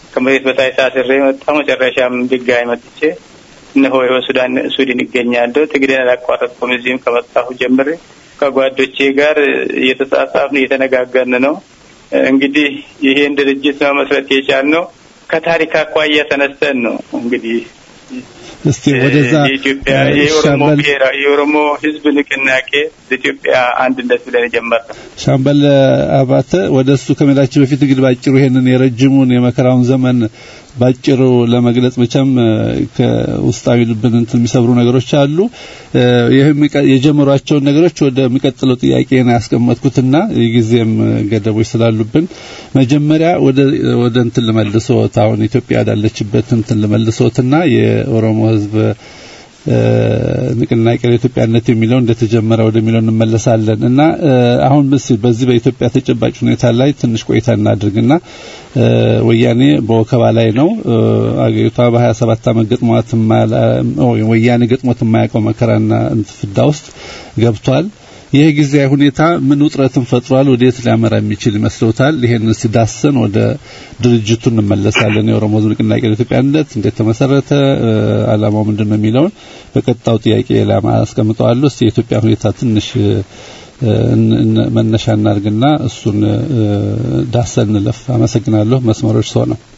ከመሬት በታች ታስሬ መጣሁ። መጨረሻም ድጋሚ መጥቼ እነሆ ሱዳን ሱዳን ይገኛለሁ። ትግሬን አላቋረጥኩም። እዚህም ከመጣሁ ጀምሬ ከጓዶቼ ጋር እየተጻጻፍን እየተነጋገርን ነው። እንግዲህ ይሄን ድርጅት መመስረት የቻልነው ከታሪክ አኳያ ተነስተን ነው። እንግዲህ እስቲ ወደዛ የኢትዮጵያ የኦሮሞ ብሔራዊ የኦሮሞ ህዝብ ንቅናቄ ለኢትዮጵያ አንድነት ብለን የጀመርነው ሻምበል አባተ ወደሱ ከመላችሁ በፊት እንግዲህ ባጭሩ ይሄንን የረጅሙን የመከራውን ዘመን ባጭሩ ለመግለጽ መቼም ከውስጣዊ ልብን እንትን የሚሰብሩ ነገሮች አሉ። ይሄም የጀመሯቸው ነገሮች ወደ የሚቀጥለው ጥያቄ ነው ያስቀመጥኩትና የጊዜም ገደቦች ስላሉብን መጀመሪያ ወደ ወደ እንትን ለመልሶ ታውን ኢትዮጵያ ያለችበት እንትን ለመልሶትና የኦሮሞ ህዝብ ንቅናቄ ለኢትዮጵያነት የሚለው እንደተጀመረ ወደሚለው እንመለሳለን እና አሁን በዚህ በኢትዮጵያ ተጨባጭ ሁኔታ ላይ ትንሽ ቆይታ እናድርግና ወያኔ በወከባ ላይ ነው። አገሪቷ በ27 ዓመት ገጥሟት ወያኔ ገጥሞት የማያውቀው መከራና ፍዳ ውስጥ ገብቷል። ይሄ ጊዜያዊ ሁኔታ ምን ውጥረትን ፈጥሯል? ወዴት ሊያመራ የሚችል ይመስሎታል? ይሄንን ሲዳሰን ወደ ድርጅቱ እንመለሳለን። የኦሮሞ ህዝብ ንቅናቄ ለኢትዮጵያነት እንዴት ተመሰረተ፣ አላማው ምንድነው የሚለውን በቀጣው ጥያቄ ላይ አስቀምጠዋለሁ። እስቲ የኢትዮጵያ ሁኔታ ትንሽ መነሻ እናርግና እሱን ዳሰን እንለፍ። አመሰግናለሁ። መስመሮች ሰው ነው።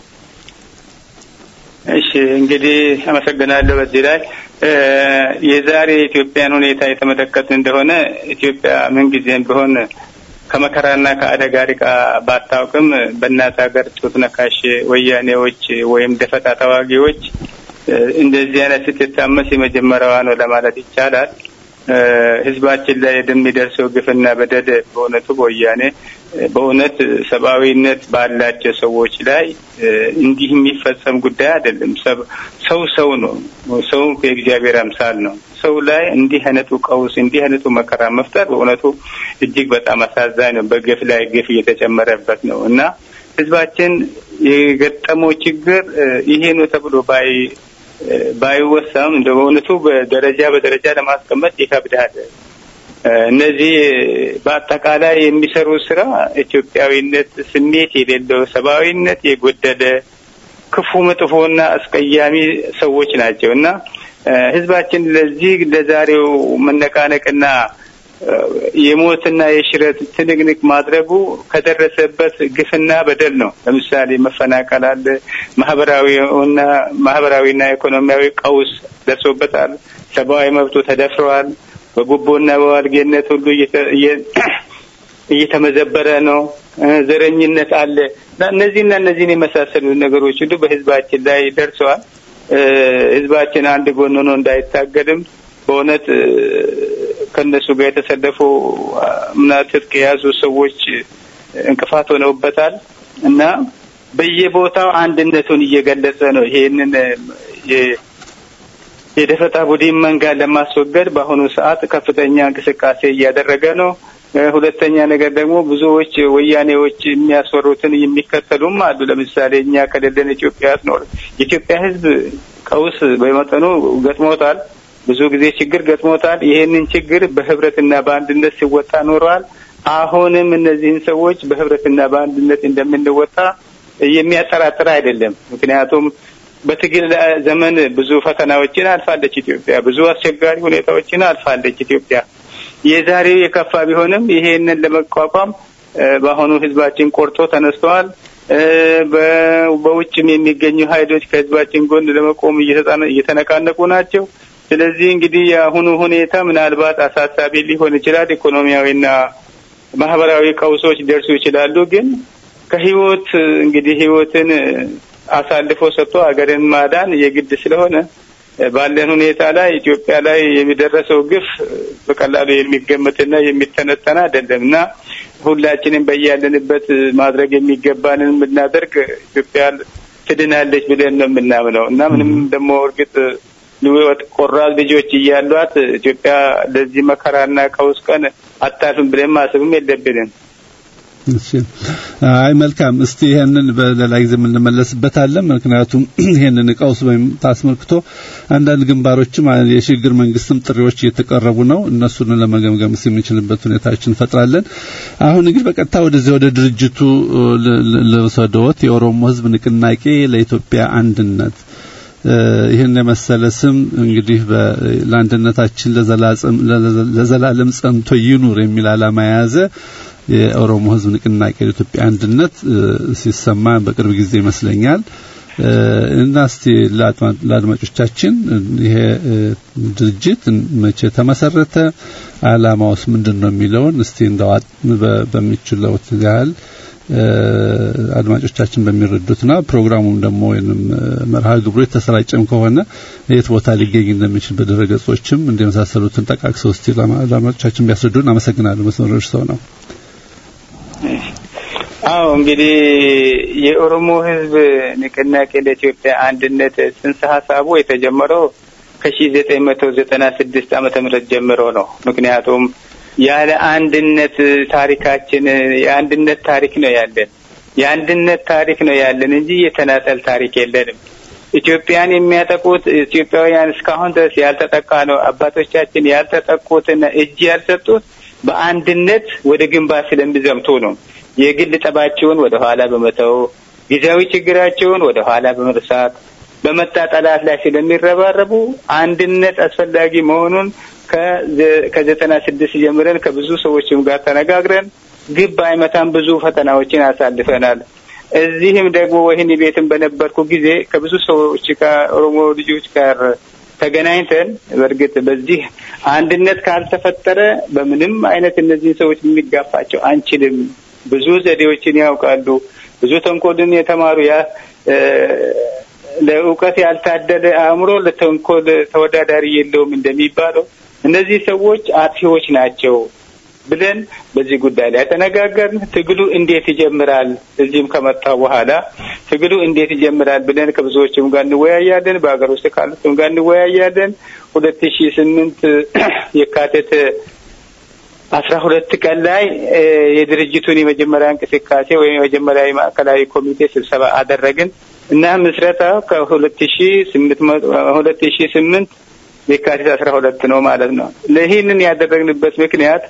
እሺ እንግዲህ አመሰግናለሁ። በዚህ ላይ የዛሬ ኢትዮጵያን ሁኔታ የተመለከትን እንደሆነ ኢትዮጵያ ምን ጊዜም ቢሆን ከመከራና ከአደጋ ርቃ ባታውቅም በእናት ሀገር ጡት ነካሽ ወያኔዎች ወይም ደፈጣ ተዋጊዎች እንደዚህ አይነት ስትታመስ የመጀመሪያዋ ነው ለማለት ይቻላል። ህዝባችን ላይ የሚደርሰው ግፍና በደል በእውነቱ በወያኔ በእውነት ሰብአዊነት ባላቸው ሰዎች ላይ እንዲህ የሚፈጸም ጉዳይ አይደለም። ሰው ሰው ነው። ሰው ከእግዚአብሔር አምሳል ነው። ሰው ላይ እንዲህ አይነቱ ቀውስ እንዲህ አይነቱ መከራ መፍጠር በእውነቱ እጅግ በጣም አሳዛኝ ነው። በግፍ ላይ ግፍ እየተጨመረበት ነው እና ህዝባችን የገጠመው ችግር ይሄ ነው ተብሎ ባይ ባይወሰም እንደው በእውነቱ በደረጃ በደረጃ ለማስቀመጥ ይከብዳል። እነዚህ በአጠቃላይ የሚሰሩ ስራ ኢትዮጵያዊነት ስሜት የሌለው ሰብአዊነት የጎደለ ክፉ መጥፎና አስቀያሚ ሰዎች ናቸውና ህዝባችን ለዚህ ለዛሬው መነቃነቅና የሞትና የሽረት ትንግንግ ማድረጉ ከደረሰበት ግፍና በደል ነው። ለምሳሌ መፈናቀል አለ፣ ማህበራዊና ማህበራዊና ኢኮኖሚያዊ ቀውስ ደርሶበታል፣ ሰብአዊ መብቱ ተደፍሯል፣ በጉቦና በዋልጌነት ሁሉ እየተመዘበረ ነው፣ ዘረኝነት አለ። እነዚህና እነዚህን የመሳሰሉ ነገሮች ሁሉ በህዝባችን ላይ ደርሰዋል። ህዝባችን አንድ ጎን ሆኖ እንዳይታገልም በእውነት ከነሱ ጋር የተሰለፉ ምናትት ከያዙ ሰዎች እንቅፋት ሆነውበታል እና በየቦታው አንድነቱን እየገለጸ ነው። ይሄንን የደፈጣ ቡድን መንጋ ለማስወገድ በአሁኑ ሰዓት ከፍተኛ እንቅስቃሴ እያደረገ ነው። ሁለተኛ ነገር ደግሞ ብዙዎች ወያኔዎች የሚያስወሩትን የሚከተሉም አሉ። ለምሳሌ እኛ ከሌለን ኢትዮጵያ አትኖር። የኢትዮጵያ ህዝብ ቀውስ በመጠኑ ገጥሞታል። ብዙ ጊዜ ችግር ገጥሞታል። ይሄንን ችግር በህብረትና በአንድነት ሲወጣ ኖሯል። አሁንም እነዚህን ሰዎች በህብረትና በአንድነት እንደምንወጣ የሚያጠራጥር አይደለም። ምክንያቱም በትግል ዘመን ብዙ ፈተናዎችን አልፋለች ኢትዮጵያ፣ ብዙ አስቸጋሪ ሁኔታዎችን አልፋለች ኢትዮጵያ። የዛሬው የከፋ ቢሆንም ይሄንን ለመቋቋም በአሁኑ ህዝባችን ቆርጦ ተነስተዋል። በውጭም የሚገኙ ኃይሎች ከህዝባችን ጎን ለመቆም እየተነቃነቁ ናቸው። ስለዚህ እንግዲህ የአሁኑ ሁኔታ ምናልባት አሳሳቢ ሊሆን ይችላል። ኢኮኖሚያዊና ማህበራዊ ቀውሶች ደርሱ ይችላሉ። ግን ከህይወት እንግዲህ ህይወትን አሳልፎ ሰጥቶ አገርን ማዳን የግድ ስለሆነ ባለን ሁኔታ ላይ ኢትዮጵያ ላይ የሚደረሰው ግፍ በቀላሉ የሚገመትና የሚተነተን አይደለምና ሁላችንም በያለንበት ማድረግ የሚገባንን ብናደርግ ኢትዮጵያ ትድናለች ብለን ነው የምናምነው እና ምንም ደግሞ እርግጥ ልወጥ ቆራጥ ልጆች እያሏት ኢትዮጵያ ለዚህ መከራና ቀውስ ቀን አታልፍም ብለን ማሰብም የለብንም። እሺ አይ መልካም እስቲ ይሄንን በሌላ ጊዜ እንመለስበታለን ምክንያቱም ይሄንን ቀውስ ወይም ታስመልክቶ አንዳንድ ግንባሮችም የሽግግር መንግስትም ጥሪዎች እየተቀረቡ ነው እነሱን ለመገምገም የሚችልበት ሁኔታችን ፈጥራለን አሁን እንግዲህ በቀጥታ ወደዚህ ወደ ድርጅቱ ለወሰዶት የኦሮሞ ህዝብ ንቅናቄ ለኢትዮጵያ አንድነት ይሄን የመሰለ ስም እንግዲህ ለአንድነታችን ለዘላለም ጸንቶ ይኑር የሚል ዓላማ የያዘ የኦሮሞ ህዝብ ንቅናቄ ለኢትዮጵያ አንድነት ሲሰማ በቅርብ ጊዜ ይመስለኛል እና እስቲ ለአድማጮቻችን ይሄ ድርጅት መቼ ተመሰረተ ዓላማውስ ምንድነው የሚለውን እስቲ እንደው በሚችለው ያህል አድማጮቻችን በሚረዱትና ፕሮግራሙም ደግሞ ወይንም መርሃ ግብሩ የተሰራጨም ከሆነ የት ቦታ ሊገኝ እንደሚችል በድረገጾችም እንደመሳሰሉትን ተቃቅሰው እስቲ ለአድማጮቻችን ቢያስረዱን አመሰግናለሁ መስመሮች ሰው ነው አዎ እንግዲህ የኦሮሞ ህዝብ ንቅናቄ ለኢትዮጵያ አንድነት ጽንሰ ሐሳቡ የተጀመረው ከ1996 ዓመተ ምህረት ጀምሮ ነው ምክንያቱም ያለ አንድነት ታሪካችን የአንድነት ታሪክ ነው ያለን የአንድነት ታሪክ ነው ያለን እንጂ የተናጠል ታሪክ የለንም ኢትዮጵያን የሚያጠቁት ኢትዮጵያውያን እስካሁን ድረስ ያልተጠቃ ነው አባቶቻችን ያልተጠቁትና እጅ ያልሰጡት በአንድነት ወደ ግንባር ስለሚዘምቱ ነው የግል ጠባቸውን ወደ ኋላ በመተው ጊዜያዊ ችግራቸውን ወደ ኋላ በመርሳት በመጣጣላት ላይ ስለሚረባረቡ አንድነት አስፈላጊ መሆኑን ከዘጠና ስድስት ጀምረን ከብዙ ሰዎችም ጋር ተነጋግረን ግብ አይመታም ብዙ ፈተናዎችን አሳልፈናል እዚህም ደግሞ ወህኒ ቤትም በነበርኩ ጊዜ ከብዙ ሰዎች ከኦሮሞ ልጆች ጋር ተገናኝተን በርግጥ በዚህ አንድነት ካልተፈጠረ በምንም አይነት እነዚህ ሰዎች የሚጋፋቸው አንችልም ብዙ ዘዴዎችን ያውቃሉ ብዙ ተንኮልን የተማሩ ያ ለኡቀት ያልታደለ አእምሮ ለተንኮል ተወዳዳሪ የለውም እንደሚባለው እነዚህ ሰዎች አጥፊዎች ናቸው ብለን በዚህ ጉዳይ ላይ ተነጋገርን ትግሉ እንዴት ይጀምራል እዚህም ከመጣው በኋላ ትግሉ እንዴት ይጀምራል ብለን ከብዙዎችም ጋር እንወያያለን በአገር ውስጥ ካሉትም ጋር እንወያያለን ሁለት ሺህ ስምንት የካቲት አስራ ሁለት ቀን ላይ የድርጅቱን የመጀመሪያ እንቅስቃሴ ወይ የመጀመሪያ ማዕከላዊ ኮሚቴ ስብሰባ አደረግን እና ምስረታው ከሁለት ሺህ ስምንት የካቲት አስራ ሁለት ነው ማለት ነው ለይህንን ያደረግንበት ምክንያት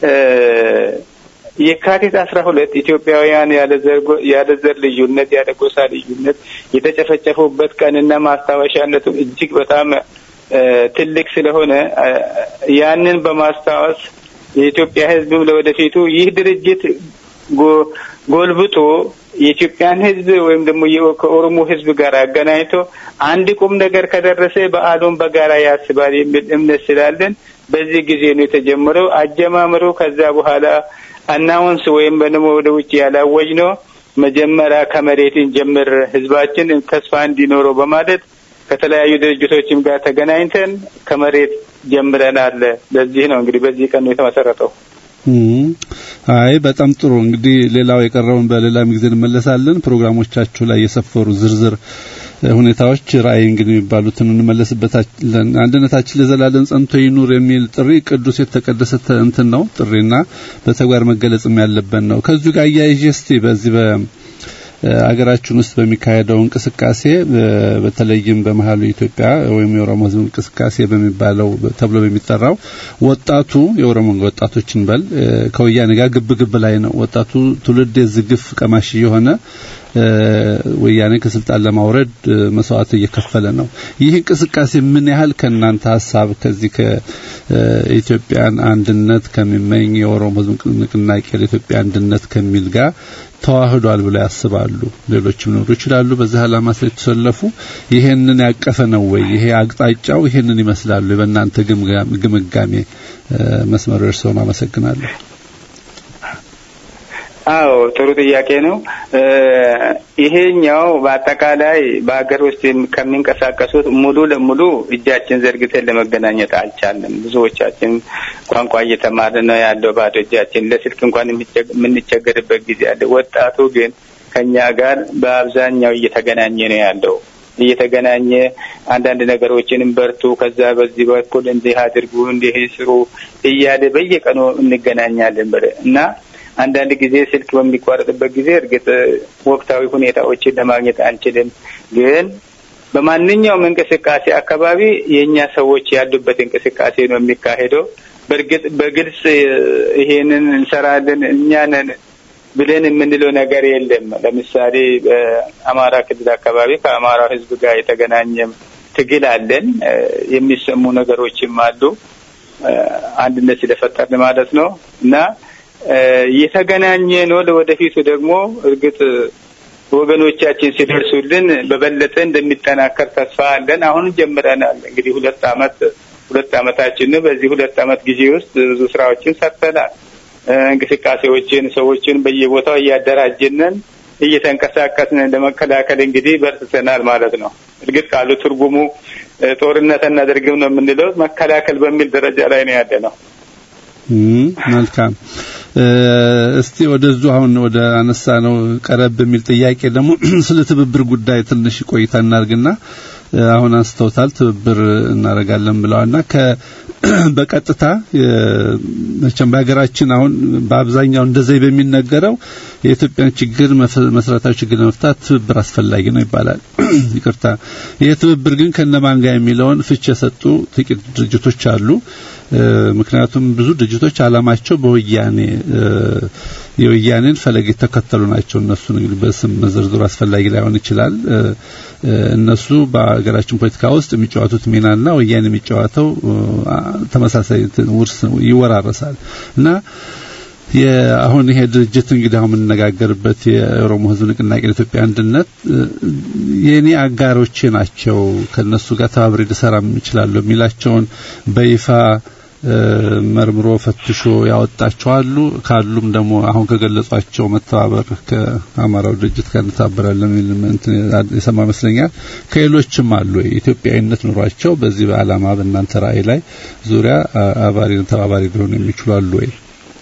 የካቲት አስራ ሁለት ኢትዮጵያውያን ያለ ዘር ያለ ዘር ልዩነት ያለ ጎሳ ልዩነት የተጨፈጨፉበት ቀንና ማስታወሻነቱ እጅግ በጣም ትልቅ ስለሆነ ያንን በማስታወስ የኢትዮጵያ ህዝብ ለወደፊቱ ይህ ድርጅት ጎልብቶ የኢትዮጵያን ህዝብ ወይም ደግሞ የኦሮሞ ህዝብ ጋር አገናኝቶ አንድ ቁም ነገር ከደረሰ በአሎም በጋራ ያስባል የሚል እምነት ስላለን በዚህ ጊዜ ነው የተጀመረው አጀማመሩ ከዛ በኋላ አናውንስ ወይም በነሞ ወደ ውጪ ያላወጅ ነው መጀመሪያ ከመሬትን ጀምር ህዝባችን ተስፋ እንዲኖረው በማለት ከተለያዩ ድርጅቶችም ጋር ተገናኝተን ከመሬት ጀምረናል ለዚህ ነው እንግዲህ በዚህ ቀን ነው የተመሰረተው አይ በጣም ጥሩ እንግዲህ ሌላው የቀረውን በሌላም ጊዜ እንመለሳለን ፕሮግራሞቻችሁ ላይ የሰፈሩ ዝርዝር ሁኔታዎች ራእይ እንግዲህ የሚባሉትን እንመለስበታለን አንድነታችን ለዘላለም ጸንቶ ይኑር የሚል ጥሪ ቅዱስ የተቀደሰ እንትን ነው ጥሪና በተግባር መገለጽም ያለበት ነው ከዚህ ጋር ያይጀስቲ በዚህ በ አገራችን ውስጥ በሚካሄደው እንቅስቃሴ በተለይም በመሃሉ ኢትዮጵያ ወይም የኦሮሞ ህዝብ እንቅስቃሴ በሚባለው ተብሎ በሚጠራው ወጣቱ የኦሮሞ ወጣቶችን በል ከወያኔ ጋር ግብግብ ላይ ነው ወጣቱ ትውልድ የዝግፍ ቀማሽ የሆነ ወያኔ ከስልጣን ለማውረድ መስዋዕት እየከፈለ ነው ይህ እንቅስቃሴ ምን ያህል ከናንተ ሐሳብ ከዚህ ከኢትዮጵያን አንድነት ከሚመኝ የኦሮሞ ህዝብ ንቅናቄ ለኢትዮጵያ አንድነት ከሚል ጋር ተዋህዷል ብለው ያስባሉ ሌሎችም ነው ይችላሉ በዛ ዓላማ ስለተሰለፉ ይሄንን ያቀፈ ነው ወይ ይሄ አቅጣጫው ይሄንን ይመስላል በእናንተ ግምጋሜ መስመሮች ሰው አመሰግናለሁ አዎ ጥሩ ጥያቄ ነው ይሄኛው በአጠቃላይ በአገር ውስጥ ከሚንቀሳቀሱት ሙሉ ለሙሉ እጃችን ዘርግተን ለመገናኘት አልቻልንም ብዙዎቻችን ቋንቋ እየተማርን ነው ያለው ባዶ እጃችን ለስልክ እንኳን የምንቸገርበት ጊዜ አለ ወጣቱ ግን ከኛ ጋር በአብዛኛው እየተገናኘ ነው ያለው እየተገናኘ አንዳንድ ነገሮችንም በርቱ ከዛ በዚህ በኩል እንዲህ አድርጉ እንዲህ ስሩ እያለ በየቀኑ እንገናኛለን እና አንዳንድ ጊዜ ስልክ በሚቋረጥበት ጊዜ እርግጥ ወቅታዊ ሁኔታዎችን ለማግኘት አንችልም። ግን በማንኛውም እንቅስቃሴ አካባቢ የኛ ሰዎች ያሉበት እንቅስቃሴ ነው የሚካሄደው። በርግጥ በግልጽ ይሄንን እንሰራለን እኛ ነን ብለን የምንለው ነገር የለም። ለምሳሌ በአማራ ክልል አካባቢ ከአማራ ሕዝብ ጋር የተገናኘም ትግል አለን። የሚሰሙ ነገሮችም አሉ አንድነት ስለፈጠርን ማለት ነው እና የተገናኘ ነው። ለወደፊቱ ደግሞ እርግጥ ወገኖቻችን ሲደርሱልን በበለጠ እንደሚጠናከር ተስፋ አለን። አሁን ጀምረናል። እንግዲህ ሁለት አመት ሁለት አመታችን ነው። በዚህ ሁለት አመት ጊዜ ውስጥ ብዙ ስራዎችን ሰርተናል። እንቅስቃሴዎችን ሰዎችን በየቦታው እያደራጀንን እየተንቀሳቀስን ለመከላከል እንግዲህ በርትተናል ማለት ነው። እርግጥ ቃሉ ትርጉሙ ጦርነት እናደርግም ነው የምንለው፣ መከላከል በሚል ደረጃ ላይ ነው ያለነው። መልካም። እስቲ ወደዙ አሁን ወደ አነሳ ነው ቀረብ በሚል ጥያቄ ደግሞ ስለ ትብብር ጉዳይ ትንሽ ቆይታ እናርግና አሁን አስተውታል ትብብር እናረጋለን ብለዋልና ከ በቀጥታ መቼም በሀገራችን አሁን በአብዛኛው እንደዚህ በሚነገረው የኢትዮጵያን ችግር መሰረታዊ ችግር ለመፍታት ትብብር አስፈላጊ ነው ይባላል። ይቅርታ ይሄ ትብብር ግን ከነማን ጋር የሚለውን ፍች የሰጡ ጥቂት ድርጅቶች አሉ። ምክንያቱም ብዙ ድርጅቶች አላማቸው በወያኔ የወያኔን ፈለግ ተከተሉ ናቸው። እነሱ እንግዲህ በስም መዘርዘር አስፈላጊ ላይሆን ይችላል። እነሱ በሀገራችን ፖለቲካ ውስጥ የሚጫወቱት ሚናና ወያኔ የሚጫወተው ተመሳሳይ ውርስ ይወራረሳል እና የአሁን ይሄ ድርጅት እንግዲህ አሁን የምንነጋገርበት የኦሮሞ ሕዝብ ንቅናቄ ለኢትዮጵያ አንድነት የኔ አጋሮቼ ናቸው ከነሱ ጋር ተባብሬ ልሰራም ይችላል የሚላቸውን በይፋ መርምሮ ፈትሾ ያወጣቸዋሉ። ካሉም ደግሞ አሁን ከገለጿቸው መተባበር ከአማራው ድርጅት ጋር እንተባበራለን እንትን የሰማ መስለኛል። ከሌሎችም አሉ ኢትዮጵያዊነት ኑሯቸው በዚህ በዓላማ በእናንተ ራዕይ ላይ ዙሪያ አባሪን ተባባሪ ሊሆኑ የሚችሉ አሉ ወይ?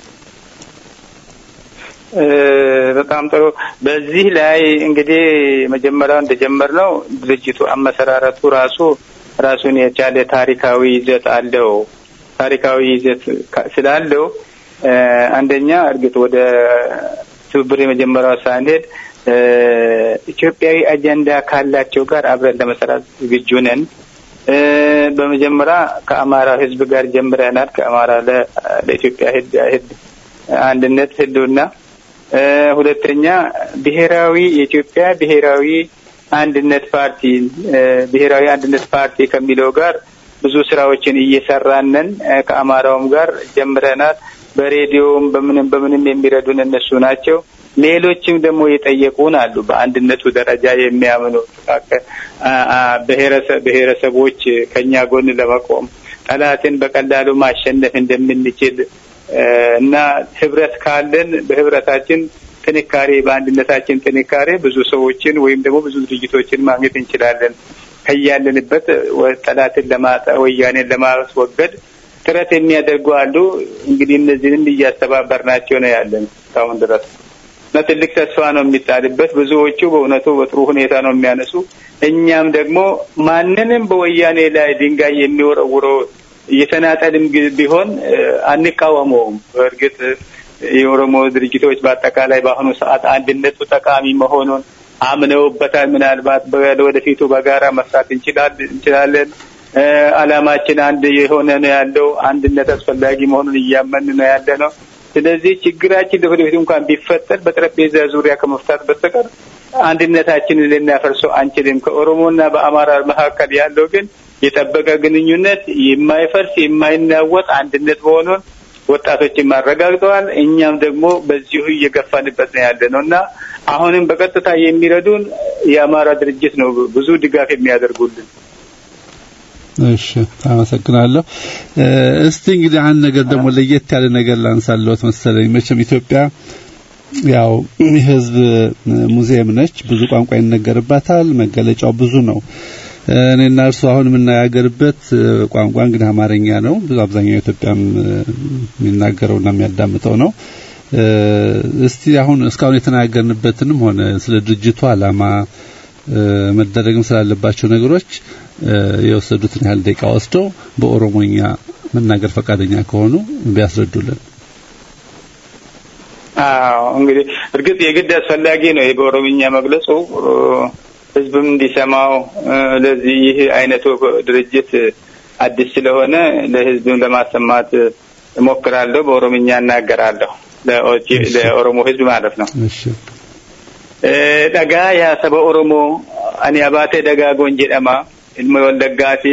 በጣም ጥሩ። በዚህ ላይ እንግዲህ መጀመሪያው እንደጀመርነው ድርጅቱ አመሰራረቱ ራሱ ራሱን የቻለ ታሪካዊ ይዘት አለው። ታሪካዊ ይዘት ስላለው አንደኛ እርግጥ ወደ ትብብር የመጀመሪያው ሳንሄድ ኢትዮጵያዊ አጀንዳ ካላቸው ጋር አብረን ለመስራት ዝግጁ ነን። በመጀመሪያ ከአማራ ሕዝብ ጋር ጀምረናል። ከአማራ ለኢትዮጵያ ሕዝብ አንድነት ህልውና። ሁለተኛ ብሔራዊ የኢትዮጵያ ብሔራዊ አንድነት ፓርቲ ብሔራዊ አንድነት ፓርቲ ከሚለው ጋር ብዙ ስራዎችን እየሰራነን ከአማራውም ጋር ጀምረናል። በሬዲዮም በምንም በምንም የሚረዱን እነሱ ናቸው። ሌሎችም ደግሞ የጠየቁን አሉ። በአንድነቱ ደረጃ የሚያምኑ ብሔረሰብ ብሔረሰቦች ከኛ ጎን ለመቆም ጠላትን በቀላሉ ማሸነፍ እንደምንችል እና ህብረት ካለን በህብረታችን ጥንካሬ በአንድነታችን ጥንካሬ ብዙ ሰዎችን ወይም ደግሞ ብዙ ድርጅቶችን ማግኘት እንችላለን። ከያለንበት ጠላትን ለማጣ ወያኔን ለማስወገድ ጥረት የሚያደርጉ አሉ። እንግዲህ እነዚህንም እያስተባበርናቸው ነው ያለን እስካሁን ድረስ። ለትልቅ ተስፋ ነው የሚጣልበት። ብዙዎቹ በእውነቱ በጥሩ ሁኔታ ነው የሚያነሱ። እኛም ደግሞ ማንንም በወያኔ ላይ ድንጋይ የሚወረውረው የተናጠልም ቢሆን አንቃወመውም። በእርግጥ የኦሮሞ ድርጅቶች በአጠቃላይ በአሁኑ ሰዓት አንድነቱ ጠቃሚ መሆኑን አምነውበታል። ምናልባት ወደፊቱ በጋራ መስራት እንችላለን። አላማችን አንድ የሆነ ነው ያለው። አንድነት አስፈላጊ መሆኑን እያመን ነው ያለ ነው። ስለዚህ ችግራችን ለወደፊቱ እንኳን ቢፈጠር በጠረጴዛ ዙሪያ ከመፍታት በስተቀር አንድነታችንን ልናፈርሰው አንችልም። ከኦሮሞና በአማራ መካከል ያለው ግን የጠበቀ ግንኙነት የማይፈርስ የማይናወጥ አንድነት መሆኑን ወጣቶችን ማረጋግጠዋል። እኛም ደግሞ በዚሁ እየገፋንበት ነው ያለነውና አሁንም በቀጥታ የሚረዱን የአማራ ድርጅት ነው ብዙ ድጋፍ የሚያደርጉልን። እሺ አመሰግናለሁ። እስቲ እንግዲህ አንድ ነገር ደግሞ ለየት ያለ ነገር ላንሳለሁት መሰለኝ። መቼም ኢትዮጵያ ያው የህዝብ ሙዚየም ነች። ብዙ ቋንቋ ይነገርባታል። መገለጫው ብዙ ነው። እኔና እርሱ አሁን የምናገርበት ቋንቋ እንግዲህ አማርኛ ነው። ብዙ አብዛኛው ኢትዮጵያም የሚናገረውና የሚያዳምጠው ነው። እስቲ አሁን እስካሁን የተናገርንበትንም ሆነ ስለ ድርጅቱ ዓላማ መደረግም ስላለባቸው ነገሮች የወሰዱትን ያህል ደቂቃ ወስደው በኦሮሞኛ መናገር ፈቃደኛ ከሆኑ ቢያስረዱልን። አዎ እንግዲህ እርግጥ የግድ አስፈላጊ ነው በኦሮምኛ መግለጹ ህዝብም እንዲሰማው ለዚህ ይህ አይነቱ ድርጅት አዲስ ስለሆነ ለህዝብም ለማሰማት እሞክራለሁ በኦሮምኛ እናገራለሁ ለኦሮሞ ህዝብ ማለት ነው እሺ ደጋ ያ ሰበ ኦሮሞ አኒ አባቴ ደጋጎን ጀደማ ilma wallaggaati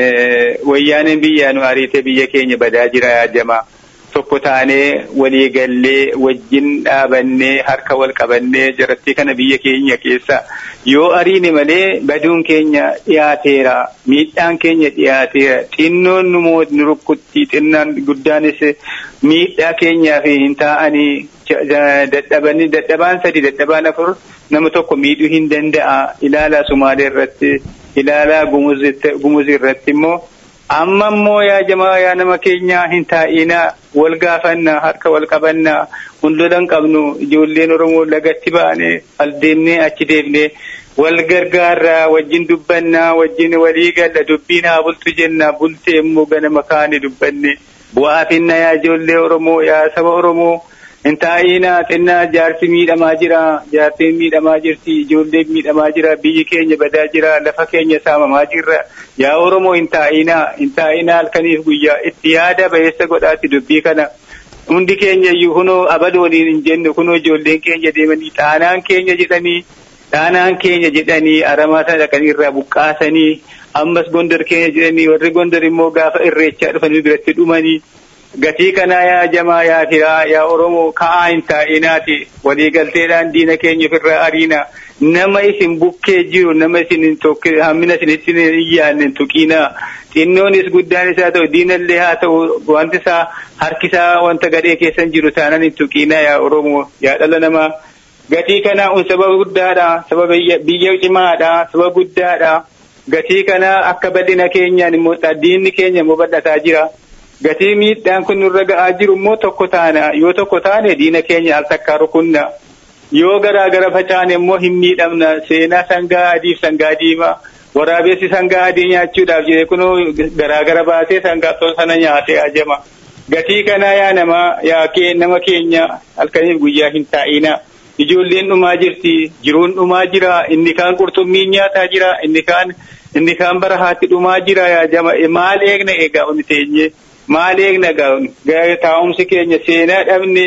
wayyaaneen biyyaanu ariite biyya keenya badaa jira yaajama tokko taanee walii gallee wajjin dhaabannee harka wal qabannee jaratti kana biyya keenya keessa yoo ariine malee baduun keenya dhiyaateera miidhaan keenya dhiyaateera xinnoon nu moot nu rukkutti xinnaan guddaanis miidhaa keenyaa fi hin taa'anii dadhabanii dadhabaan sadi dadhabaan afur nama tokko miidhuu hin danda'a ilaala Sumaalee irratti ilaala gumuz irratti immoo amma immoo yaa jamaa yaa nama keenya hin taa'ina wal gaafanna harka wal qabanna hundodan qabnu ijoolleen Oromoo lagatti baane aldeemnee achi deemnee wal gargaarra wajjin dubbanna wajjin walii galla dubbiin haa bultu jenna bultee immoo ganama kaane dubbanne bu'aa finna yaa ijoollee Oromoo yaa saba Oromoo intaayina tinna jaarsi miidhamaa jira jaarsi miidhamaa jirti ijoollee miidhamaa jira biyyi keenya badaa jira lafa keenya saamamaa jira yaa Oromoo intaayina intaayina halkaniif guyyaa itti yaada bayeessa godhaati dubbii kana hundi keenya iyyuu kunoo abadooniin hin jenne kunoo ijoolleen keenya deemanii dhaanaan keenya jedhanii dhaanaan keenya jedhanii aramaata dhaqanii irraa buqqaasanii ammas Gondar keenya jedhanii warri Gondar immoo gaafa irreechaa dhufanii biratti dhumanii gatii kana yaa jamaa yaa firaa yaa Oromoo ka'aa hin taa'inaati walii galteedhaan diina keenya ofirraa ariina nama isin bukkee jiru nama isin hin tokke hammina isin ittiin iyyaanne tuqiina xinnoonis guddaanis haa ta'u diinallee haa ta'u wanti isaa harkisaa wanta gadhee keessan jiru taanan hin tuqiina yaa Oromoo yaa dhala namaa gatii kana un sababa guddaadha sababa biyya cimaadha sababa guddaadha gatii kana akka bal'ina keenyaan immoo diinni keenya immoo bal'ataa jira gatii miidhaan kun nurra ga'aa jiru immoo tokko taana yoo tokko taane diina keenya al takkaa rukunna yoo garaa gara facaane immoo hin miidhamna seenaa sangaa adiif sangaa diimaa waraabessi sangaa adii nyaachuudhaaf jedhee kunoo garaa gara baasee sangaa sana nyaatee ajama gatii kana yaa nama yaa kee nama keenya halkaniif guyyaa hin taa'ina ijoolleen dhumaa jirti jiruun dhumaa jira inni kaan qurxummii nyaataa jira inni kaan inni kaan barahaatti dhumaa jira yaa jama maal eegna eegaa onni teenye maal eegna gaa'un taa'umsi keenya seenaa dhabne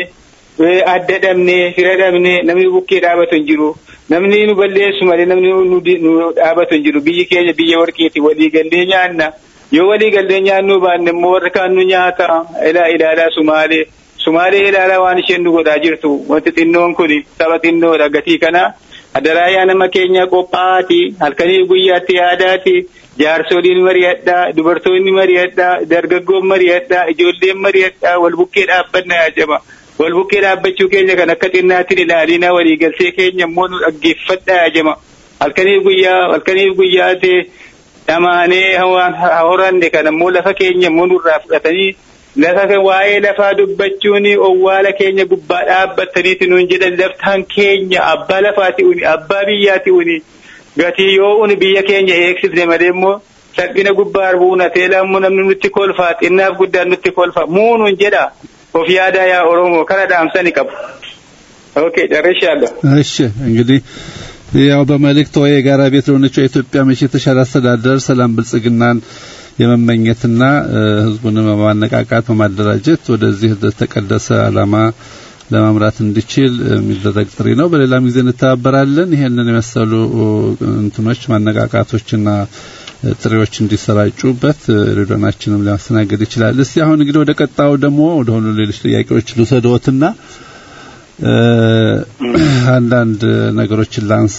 adda dhabne fira dhabne namni bukkee dhaabatu hin jiru namni nu balleessu malee namni nu dhaabatu hin jiru biyyi keenya biyya warqeeti walii gallee nyaanna yoo walii gallee nyaannu baanne immoo warri kaan nu nyaata ilaa ilaalaa Sumaalee Sumaalee ilaalaa waan isheen nu godhaa jirtu wanti xinnoon kun saba xinnoodha gatii kana adaraayaa nama keenya qophaa'aati halkanii guyyaatti yaadaati jaarsoliin mari'adha dubartoonni mari'adha dargaggoon mari'adha ijoolleen mari'adha wal bukkee dhaabbanna yaa jama wal bukkee dhaabbachuu keenya kan akka xinnaatti ilaalinaa walii galtee keenya immoo nu dhaggeeffadha yaa jama halkaniif guyyaa halkaniif guyyaate dhamaanee horanne kan immoo lafa keenya immoo nurraa fudhatanii lafa waa'ee lafaa dubbachuun owwaala keenya gubbaa dhaabbataniiti nuun jedhan laftaan keenya abbaa lafaati uni abbaa biyyaati uni gatii yoo uni biyya keenya eegsifne malee immoo salphina gubbaa arbuuna teelaammoo namni nutti kolfaa xinnaaf guddaan nutti kolfa muunuun jedha of yaadaa yaa Oromoo kana dhaamsani qabu ኦኬ ጨርሻለሁ እሺ እንግዲህ ያው በመልእክት ወይ ጋራ ቤት ለሆነችው ኢትዮጵያ መቼ ተሻለ አስተዳደር ሰላም ብልጽግናን የመመኘትና ህዝቡን በማነቃቃት በማደራጀት ወደዚህ ተቀደሰ ዓላማ ለማምራት እንዲችል የሚደረግ ጥሪ ነው በሌላም ጊዜ እንተባበራለን ይሄንን የመሰሉ እንትኖች ማነቃቃቶችና ጥሪዎች እንዲሰራጩበት ሬዲዮናችንም ሊያስተናግድ ይችላል እስቲ አሁን እንግዲህ ወደ ቀጣው ደግሞ ወደ ሆነ ሌሎች ጥያቄዎች ልሰዶትና አንዳንድ ነገሮችን ላንሳ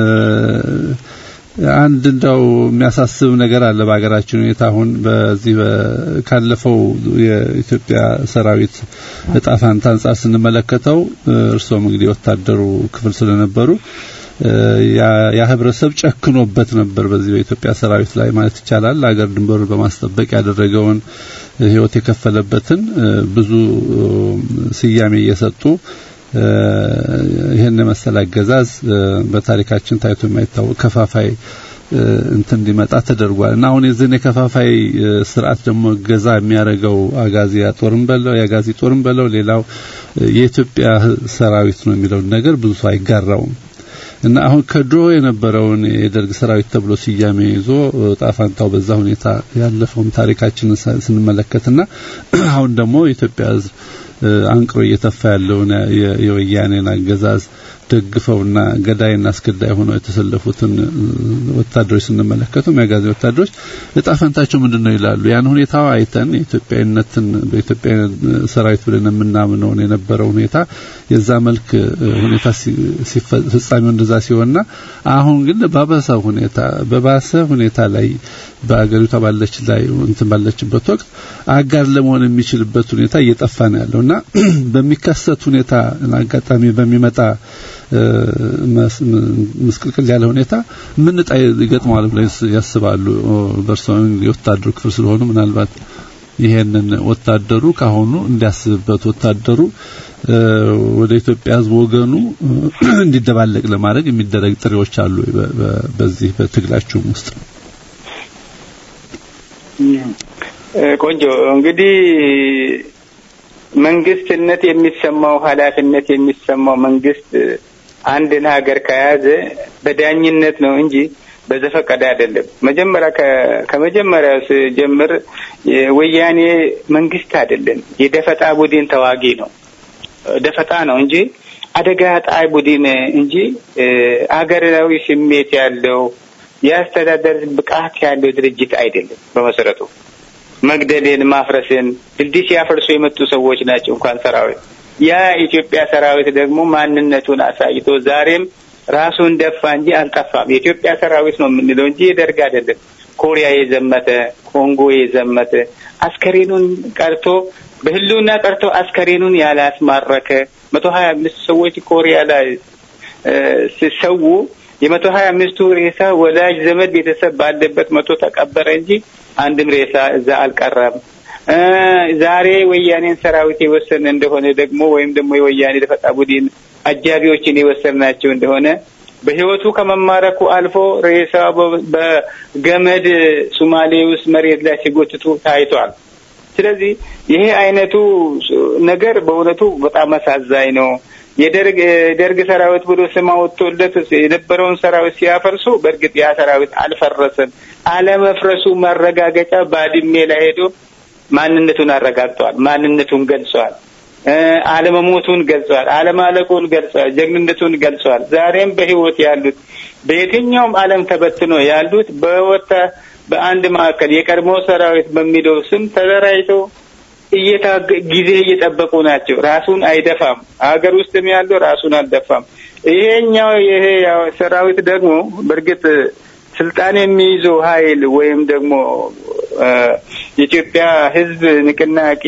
አንድ እንደው የሚያሳስብ ነገር አለ በአገራችን ሁኔታ አሁን በዚህ ካለፈው የኢትዮጵያ ሰራዊት እጣ ፋንታ አንፃር ስንመለከተው እርሶም እንግዲህ ወታደሩ ክፍል ስለነበሩ ያ ያ ህብረተሰብ ጨክኖበት ነበር በዚህ በኢትዮጵያ ሰራዊት ላይ ማለት ይቻላል አገር ድንበሩ በማስጠበቅ ያደረገውን ህይወት የከፈለበትን ብዙ ስያሜ እየሰጡ ይሄን መሰለ አገዛዝ በታሪካችን ታይቶ የማይታወቅ ከፋፋይ እንትን እንዲመጣ ተደርጓል እና አሁን የዘኔ ከፋፋይ ስርዓት ደግሞ ገዛ የሚያረጋው አጋዚ ጦርም በለው የአጋዚ ጦርም በለው ሌላው የኢትዮጵያ ሰራዊት ነው የሚለው ነገር ብዙ አይጋራውም እና አሁን ከድሮ የነበረውን የደርግ ሰራዊት ተብሎ ሲያሜ ይዞ ጣፋንታው በዛ ሁኔታ ያለፈውን ታሪካችንን ስንመለከትና አሁን ደግሞ ኢትዮጵያ አንቅሮ እየተፋ ያለውን የወያኔን አገዛዝ ደግፈውና ገዳይና አስገዳይ ሆነው የተሰለፉትን ወታደሮች ስንመለከተው የሚያጋዚ ወታደሮች እጣፈንታቸው ምንድነው ይላሉ ያን ሁኔታው አይተን የኢትዮጵያዊነትን በኢትዮጵያ ሰራዊት ብለን የምናምነው የነበረው ሁኔታ የዛ መልክ ሁኔታ ሲፈጻሚው እንደዛ ሲሆንና አሁን ግን በባሰ ሁኔታ በባሰ ሁኔታ ላይ በአገሪቷ ባለች ላይ እንትን ባለችበት ወቅት አጋር ለመሆን የሚችልበት ሁኔታ እየጠፋ ነው ያለውና በሚከሰት ሁኔታ አጋጣሚ በሚመጣ መስቀልቅል ያለ ሁኔታ ምን ጣይ ይገጥማል ብለው ያስባሉ በርሶን የወታደሩ ክፍል ስለሆኑ ምናልባት ይሄንን ወታደሩ ካሁኑ እንዲያስብበት ወታደሩ ወደ ኢትዮጵያ ሕዝብ ወገኑ እንዲደባለቅ ለማድረግ የሚደረግ ጥሪዎች አሉ በዚህ በትግላችሁ ውስጥ ቆንጆ እንግዲህ መንግስትነት የሚሰማው ኃላፊነት የሚሰማው መንግስት አንድን ሀገር ከያዘ በዳኝነት ነው እንጂ በዘፈቀደ አይደለም መጀመሪያ ከመጀመሪያው ጀምር ወያኔ መንግስት አይደለም የደፈጣ ቡድን ተዋጊ ነው ደፈጣ ነው እንጂ አደጋ ጣይ ቡድን እንጂ አገራዊ ስሜት ያለው ያስተዳደር ብቃት ያለው ድርጅት አይደለም በመሰረቱ መግደልን ማፍረስን ድልድይ ያፈርሱ የመጡ ሰዎች ናቸው እንኳን ሰራዊት ያ ኢትዮጵያ ሰራዊት ደግሞ ማንነቱን አሳይቶ ዛሬም ራሱን ደፋ እንጂ አልጠፋም የኢትዮጵያ ሰራዊት ነው የምንለው እንጂ ደርግ አይደለም ኮሪያ የዘመተ ኮንጎ የዘመተ አስከሬኑን ቀርቶ በህልውና ቀርቶ አስከሬኑን ያላስማረከ መቶ ሀያ አምስት ሰዎች ኮሪያ ላይ ሲሰው የመቶ ሀያ አምስት ሬሳ ወላጅ ዘመድ ቤተሰብ ባለበት መቶ ተቀበረ እንጂ አንድም ሬሳ እዛ አልቀረም ዛሬ ወያኔን ሰራዊት የወሰነ እንደሆነ ደግሞ ወይም ደግሞ የወያኔ ደፈጣ ቡድን አጃቢዎችን የወሰናቸው እንደሆነ በህይወቱ ከመማረኩ አልፎ ሬሳ በገመድ ሶማሌ ውስጥ መሬት ላይ ሲጎትቱ ታይቷል ስለዚህ ይሄ አይነቱ ነገር በእውነቱ በጣም አሳዛኝ ነው የደርግ ደርግ ሰራዊት ብሎ ስም አወጥቶለት የነበረውን ሰራዊት ሲያፈርሱ በእርግጥ ያ ሰራዊት አልፈረሰም አለመፍረሱ ማረጋገጫ ባድሜ ላይ ሄዶ ማንነቱን አረጋግጧል ማንነቱን ገልጿል አለመሞቱን ገልጿል አለማለቁን ገልጿል ጀግንነቱን ገልጿል ዛሬም በህይወት ያሉት በየትኛውም ዓለም ተበትኖ ያሉት በወጣ በአንድ ማዕከል የቀድሞ ሰራዊት በሚለው ስም ተደራጅተው እየታገ ጊዜ እየጠበቁ ናቸው ራሱን አይደፋም ሀገር ውስጥም ያለው ራሱን አልደፋም ይሄኛው ይሄ ያው ሰራዊት ደግሞ በእርግጥ ስልጣን የሚይዘው ኃይል ወይም ደግሞ የኢትዮጵያ ህዝብ ንቅናቄ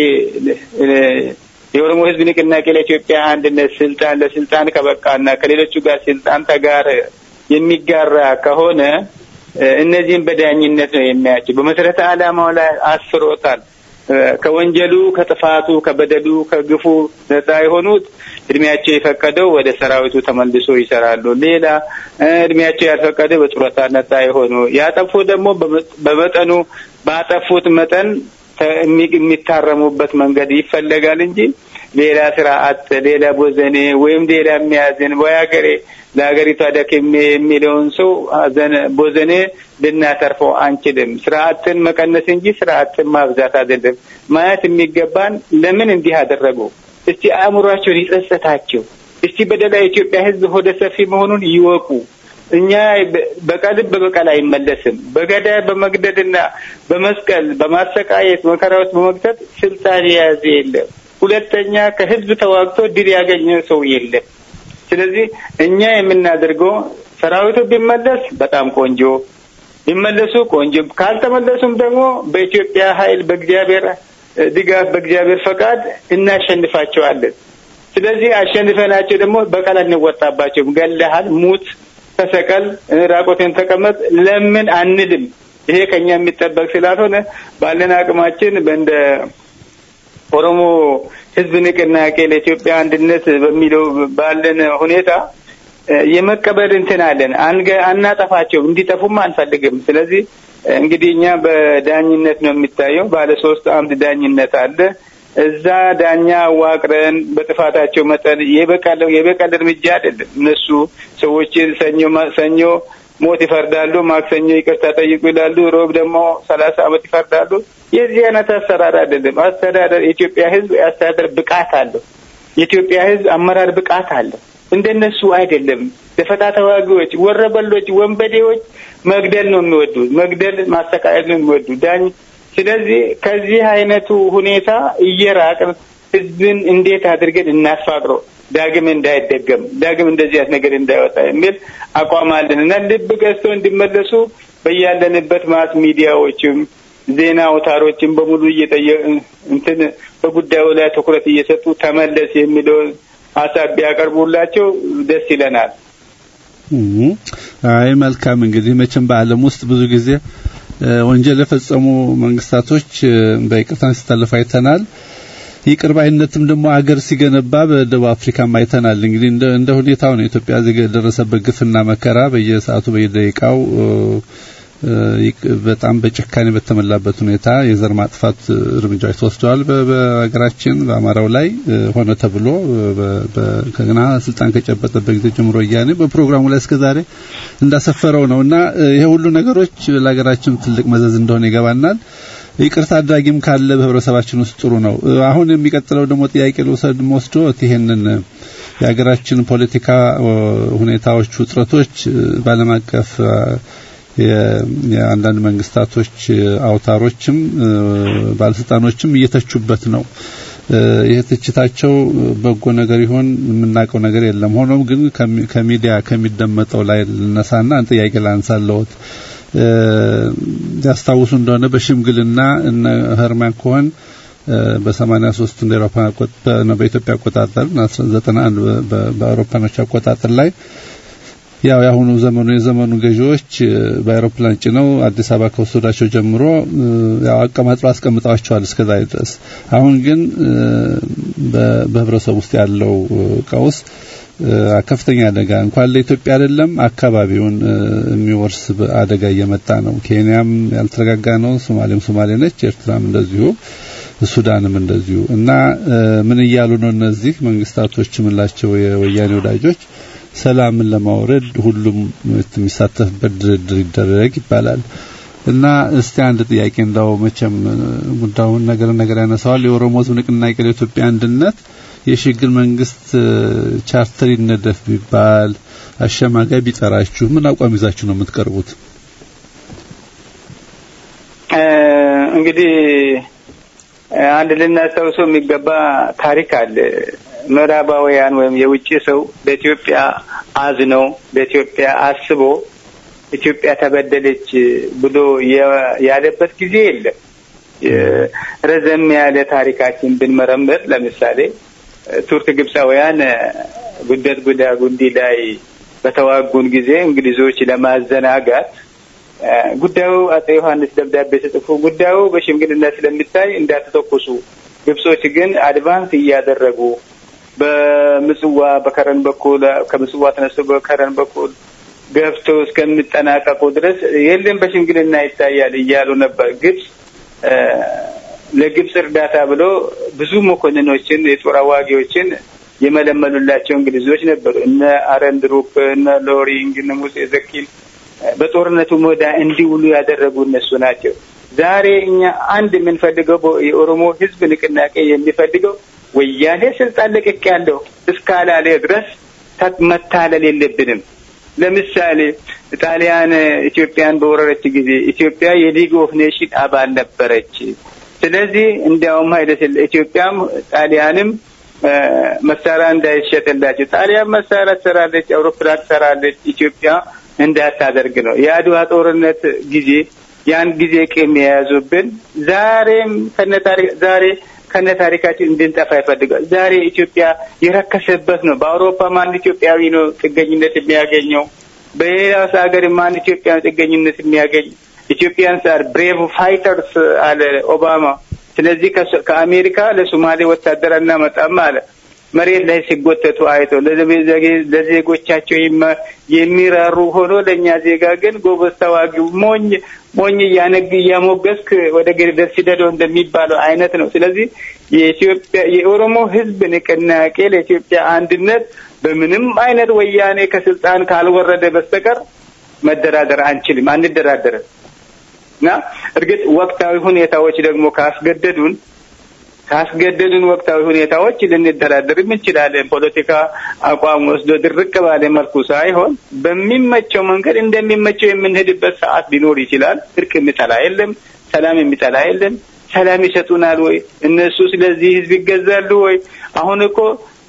የኦሮሞ ህዝብ ንቅናቄ ለኢትዮጵያ አንድነት ስልጣን ለስልጣን ከበቃና ከሌሎቹ ጋር ስልጣን ተጋር የሚጋራ ከሆነ እነዚህን በዳኝነት ነው የሚያቸው በመሰረተ ዓላማው ላይ አስሮታል ከወንጀሉ ከጥፋቱ ከበደሉ ከግፉ ነፃ የሆኑት እድሜያቸው የፈቀደው ወደ ሰራዊቱ ተመልሶ ይሰራሉ ሌላ እድሜያቸው ያልፈቀደው በጡረታ ነፃ የሆኑ ያጠፉ ደግሞ በመጠኑ ባጠፉት መጠን የሚታረሙበት መንገድ ይፈልጋል እንጂ ሌላ ስርዓት ሌላ ቦዘኔ ወይም ሌላ የሚያዝን ወያገሬ ለሀገሪቷ ደክሜ የሚለውን ሰው አዘነ ቦዘኔ ልናተርፈው አንችልም ስርዓትን መቀነስ እንጂ ስርዓትን ማብዛት አይደለም ማየት የሚገባን ለምን እንዲህ አደረጉ እስቲ አእምሯቸውን ይጸጸታቸው እስቲ በደላ ኢትዮጵያ ህዝብ ሆደ ሰፊ መሆኑን ይወቁ እኛ በቀልብ በበቀል አይመለስም በገዳይ በመግደልና በመስቀል በማሰቃየት መከራዎች በመግደት ስልጣን ያዘ የለም ሁለተኛ ከህዝብ ተዋግቶ ድል ያገኘ ሰው የለም ስለዚህ እኛ የምናደርገው ሰራዊቱ ቢመለስ በጣም ቆንጆ ቢመለሱ ቆንጆ ካልተመለሱም ደግሞ በኢትዮጵያ ኃይል በእግዚአብሔር ድጋፍ በእግዚአብሔር ፈቃድ እናሸንፋቸዋለን ስለዚህ አሸንፈናቸው ደግሞ በቀል እንወጣባቸው ገለሃል ሙት ተሰቀል ራቆትን ተቀመጥ ለምን አንልም ይሄ ከኛ የሚጠበቅ ስላልሆነ ባለን አቅማችን በእንደ ኦሮሞ ህዝብ ንቅናቄ ለኢትዮጵያ አንድነት በሚለው ባለን ሁኔታ የመቀበል እንትን አለን አናጠፋቸው እንዲጠፉም አንፈልግም ስለዚህ እንግዲህ እኛ በዳኝነት ነው የሚታየው ባለ ሶስት አምድ ዳኝነት አለ እዛ ዳኛ ዋቅረን በጥፋታቸው መጠን የበቀለው የበቀል እርምጃ አይደለም እነሱ ሰዎችን ሰኞ ሰኞ ሞት ይፈርዳሉ ማክሰኞ ይቅርታ ጠይቁ ይላሉ ሮብ ደግሞ ሰላሳ አመት ይፈርዳሉ የዚህ አይነት አሰራር አይደለም አስተዳደር ኢትዮጵያ ህዝብ ያስተዳደር ብቃት አለው የኢትዮጵያ ህዝብ አመራር ብቃት አለው እንደነሱ አይደለም ተፈታታዋጊዎች ወረበሎች ወንበዴዎች መግደል ነው የሚወዱት መግደል ማስተካከል ነው የሚወዱት ዳኝ ስለዚህ ከዚህ አይነቱ ሁኔታ እየራቅን ህዝብን እንዴት አድርገን እናስፋቅረው ዳግም እንዳይደገም ዳግም እንደዚህ አይነት ነገር እንዳይወጣ የሚል አቋም አለንና ልብ ገዝቶ እንዲመለሱ በያለንበት ማስ ሚዲያዎችም ዜና አውታሮችም በሙሉ እየጠየቁ እንትን በጉዳዩ ላይ ትኩረት እየሰጡ ተመለስ የሚለው ሐሳብ ያቀርቡላቸው ደስ ይለናል አይ መልካም እንግዲህ መቼም በአለም ውስጥ ብዙ ጊዜ ወንጀል የፈጸሙ መንግስታቶች በይቅርታ ሲተላለፉ አይተናል ይቅር ባይነትም ደግሞ አገር ሲገነባ በደቡብ አፍሪካ አይተናል እንግዲህ እንደ እንደ ሁኔታው ነው ኢትዮጵያ ዜጋ ደረሰበት ግፍና መከራ በየሰዓቱ በየደቂቃው በጣም በጭካኔ በተመላበት ሁኔታ የዘር ማጥፋት እርምጃዎች ተወስደዋል በአገራችን በአማራው ላይ ሆነ ተብሎ በከገና ስልጣን ከጨበጠበት ጊዜ ጀምሮ ያኔ በፕሮግራሙ ላይ እስከዛሬ እንዳሰፈረው ነውና ይሄ ሁሉ ነገሮች ለሀገራችን ትልቅ መዘዝ እንደሆነ ይገባናል ይቅርታ አድራጊም ካለ በህብረተሰባችን ውስጥ ጥሩ ነው አሁን የሚቀጥለው ደግሞ ጥያቄ ለውሰድ ወስዶ ይሄንን የሀገራችን ፖለቲካ ሁኔታዎች ውጥረቶች ባለም አቀፍ የአንዳንድ መንግስታቶች አውታሮችም ባለስልጣኖችም እየተቹበት ነው ይሄ ትችታቸው በጎ ነገር ይሆን የምናውቀው ነገር የለም ሆኖም ግን ከሚዲያ ከሚደመጠው ላይ ለነሳና አንተ ጥያቄ ላንሳለውት ያስታውሱ እንደሆነ በሽምግልና እነ ሄርማን ኮሄን በ83 እንደ አውሮፓ አቆጣጠር ነው በኢትዮጵያ አቆጣጠር ዘጠና አንድ በአውሮፓኖች አቆጣጠር ላይ ያው ያሁኑ ዘመኑ የዘመኑ ገዢዎች በአውሮፕላን ጭነው አዲስ አበባ ከወሰዳቸው ጀምሮ ያው አቀማጥሎ አስቀምጣቸዋል እስከዛሬ ድረስ አሁን ግን በህብረተሰቡ ውስጥ ያለው ቀውስ ከፍተኛ አደጋ እንኳን ለኢትዮጵያ አይደለም አካባቢውን የሚወርስ አደጋ እየመጣ ነው ኬንያም ያልተረጋጋ ነው ሶማሌም ሶማሌ ነች ኤርትራም እንደዚሁ ሱዳንም እንደዚሁ እና ምን ይያሉ ነው እነዚህ መንግስታቶች ምንላቸው የወያኔ ወዳጆች ሰላምን ለማውረድ ሁሉም የሚሳተፍበት ድርድር ይደረግ ይባላል እና እስቲ አንድ ጥያቄ እንዳው መቼም ጉዳዩን ነገር ነገር ያነሳዋል የኦሮሞ ህዝብ ንቅናቄ ለኢትዮጵያ አንድነት የሽግግር መንግስት ቻርተር ይነደፍ ቢባል አሸማጋይ ቢጠራችሁ ምን አቋም ይዛችሁ ነው የምትቀርቡት እንግዲህ አንድ ልናስተውሰው የሚገባ ታሪክ አለ ምዕራባውያን ወይም የውጭ ሰው በኢትዮጵያ አዝነው በኢትዮጵያ አስቦ ኢትዮጵያ ተበደለች ብሎ ያለበት ጊዜ የለም ረዘም ያለ ታሪካችን ብንመረምር ለምሳሌ ቱርክ ግብፃውያን ጉደት ጉዳ ጉንዲ ላይ በተዋጉን ጊዜ እንግሊዞች ለማዘናጋት ጉዳዩ አጤ ዮሐንስ ደብዳቤ ተጽፎ ጉዳዩ በሽምግልና ስለሚታይ እንዳትተኩሱ ግብጾች ግን አድቫንስ እያደረጉ በምጽዋ በከረን በኩል ከምጽዋ ተነስተው በከረን በኩል ገብቶ እስከሚጠናቀቁ ድረስ የለም በሽምግልና ይታያል እያሉ ነበር ግብጽ ለግብጽ እርዳታ ብሎ ብዙ መኮንኖችን የጦር አዋጊዎችን የመለመሉላቸው እንግሊዞች ነበሩ እነ አረንድሩፕ እነ ሎሪንግ እነ ሙሴ ዘኪን በጦርነቱ ሞዳ እንዲውሉ ያደረጉ እነሱ ናቸው ዛሬ እኛ አንድ ምን ፈልገው የኦሮሞ ህዝብ ንቅናቄ የሚፈልገው ወያኔ ስልጣን ለቀቅ ያለው እስካላለ ድረስ መታለል የለብንም ለምሳሌ ጣሊያን ኢትዮጵያን በወረረች ጊዜ ኢትዮጵያ የሊግ ኦፍ ኔሽን አባል ነበረች ስለዚህ እንዲያውም አይደል ኢትዮጵያም ጣሊያንም መሳሪያ እንዳይሸጥላቸው ጣሊያን መሳሪያ ሰራለች አውሮፕላን ሰራለች ኢትዮጵያ እንዳታደርግ ነው የአድዋ ጦርነት ጊዜ ያን ጊዜ ቄም ያያዙብን ዛሬም ከነታሪ ዛሬ ከነታሪካችን እንድንጠፋ ይፈልጋል ዛሬ ኢትዮጵያ የረከሰበት ነው በአውሮፓ ማን ኢትዮጵያዊ ነው ጥገኝነት የሚያገኘው በሌላው ሀገር ማን ኢትዮጵያ ጥገኝነት የሚያገኝ ኢትዮጵያንስ አር ብሬቭ ፋይተርስ አለ ኦባማ ስለዚህ ከአሜሪካ ለሶማሌ ወታደር እናመጣም አለ መሬት ላይ ሲጎተቱ አይቶ ለዜጎቻቸው የሚራሩ ሆኖ ለኛ ዜጋ ግን ጎበዝ ተዋጊው ሞኝ ሞኝ ያነግ ያሞገስክ ወደ ገደል ሲደዶ እንደሚባለው አይነት ነው። ስለዚህ የኢትዮጵያ የኦሮሞ ህዝብ ንቅናቄ ለኢትዮጵያ አንድነት በምንም አይነት ወያኔ ከስልጣን ካልወረደ በስተቀር መደራደር አንችልም፣ አንደራደርም። እና እርግጥ ወቅታዊ ሁኔታዎች ደግሞ ካስገደዱን ካስገደዱን ወቅታዊ ሁኔታዎች ልንደራደር እንችላለን። ፖለቲካ አቋም ወስዶ ድርቅ ባለ መልኩ ሳይሆን በሚመቸው መንገድ እንደሚመቸው የምንሄድበት ሰዓት ሊኖር ይችላል። እርቅ የሚጠላ የለም፣ ሰላም የሚጠላ የለም። ሰላም ይሰጡናል ወይ? እነሱ ስለዚህ ህዝብ ይገዛሉ ወይ? አሁን እኮ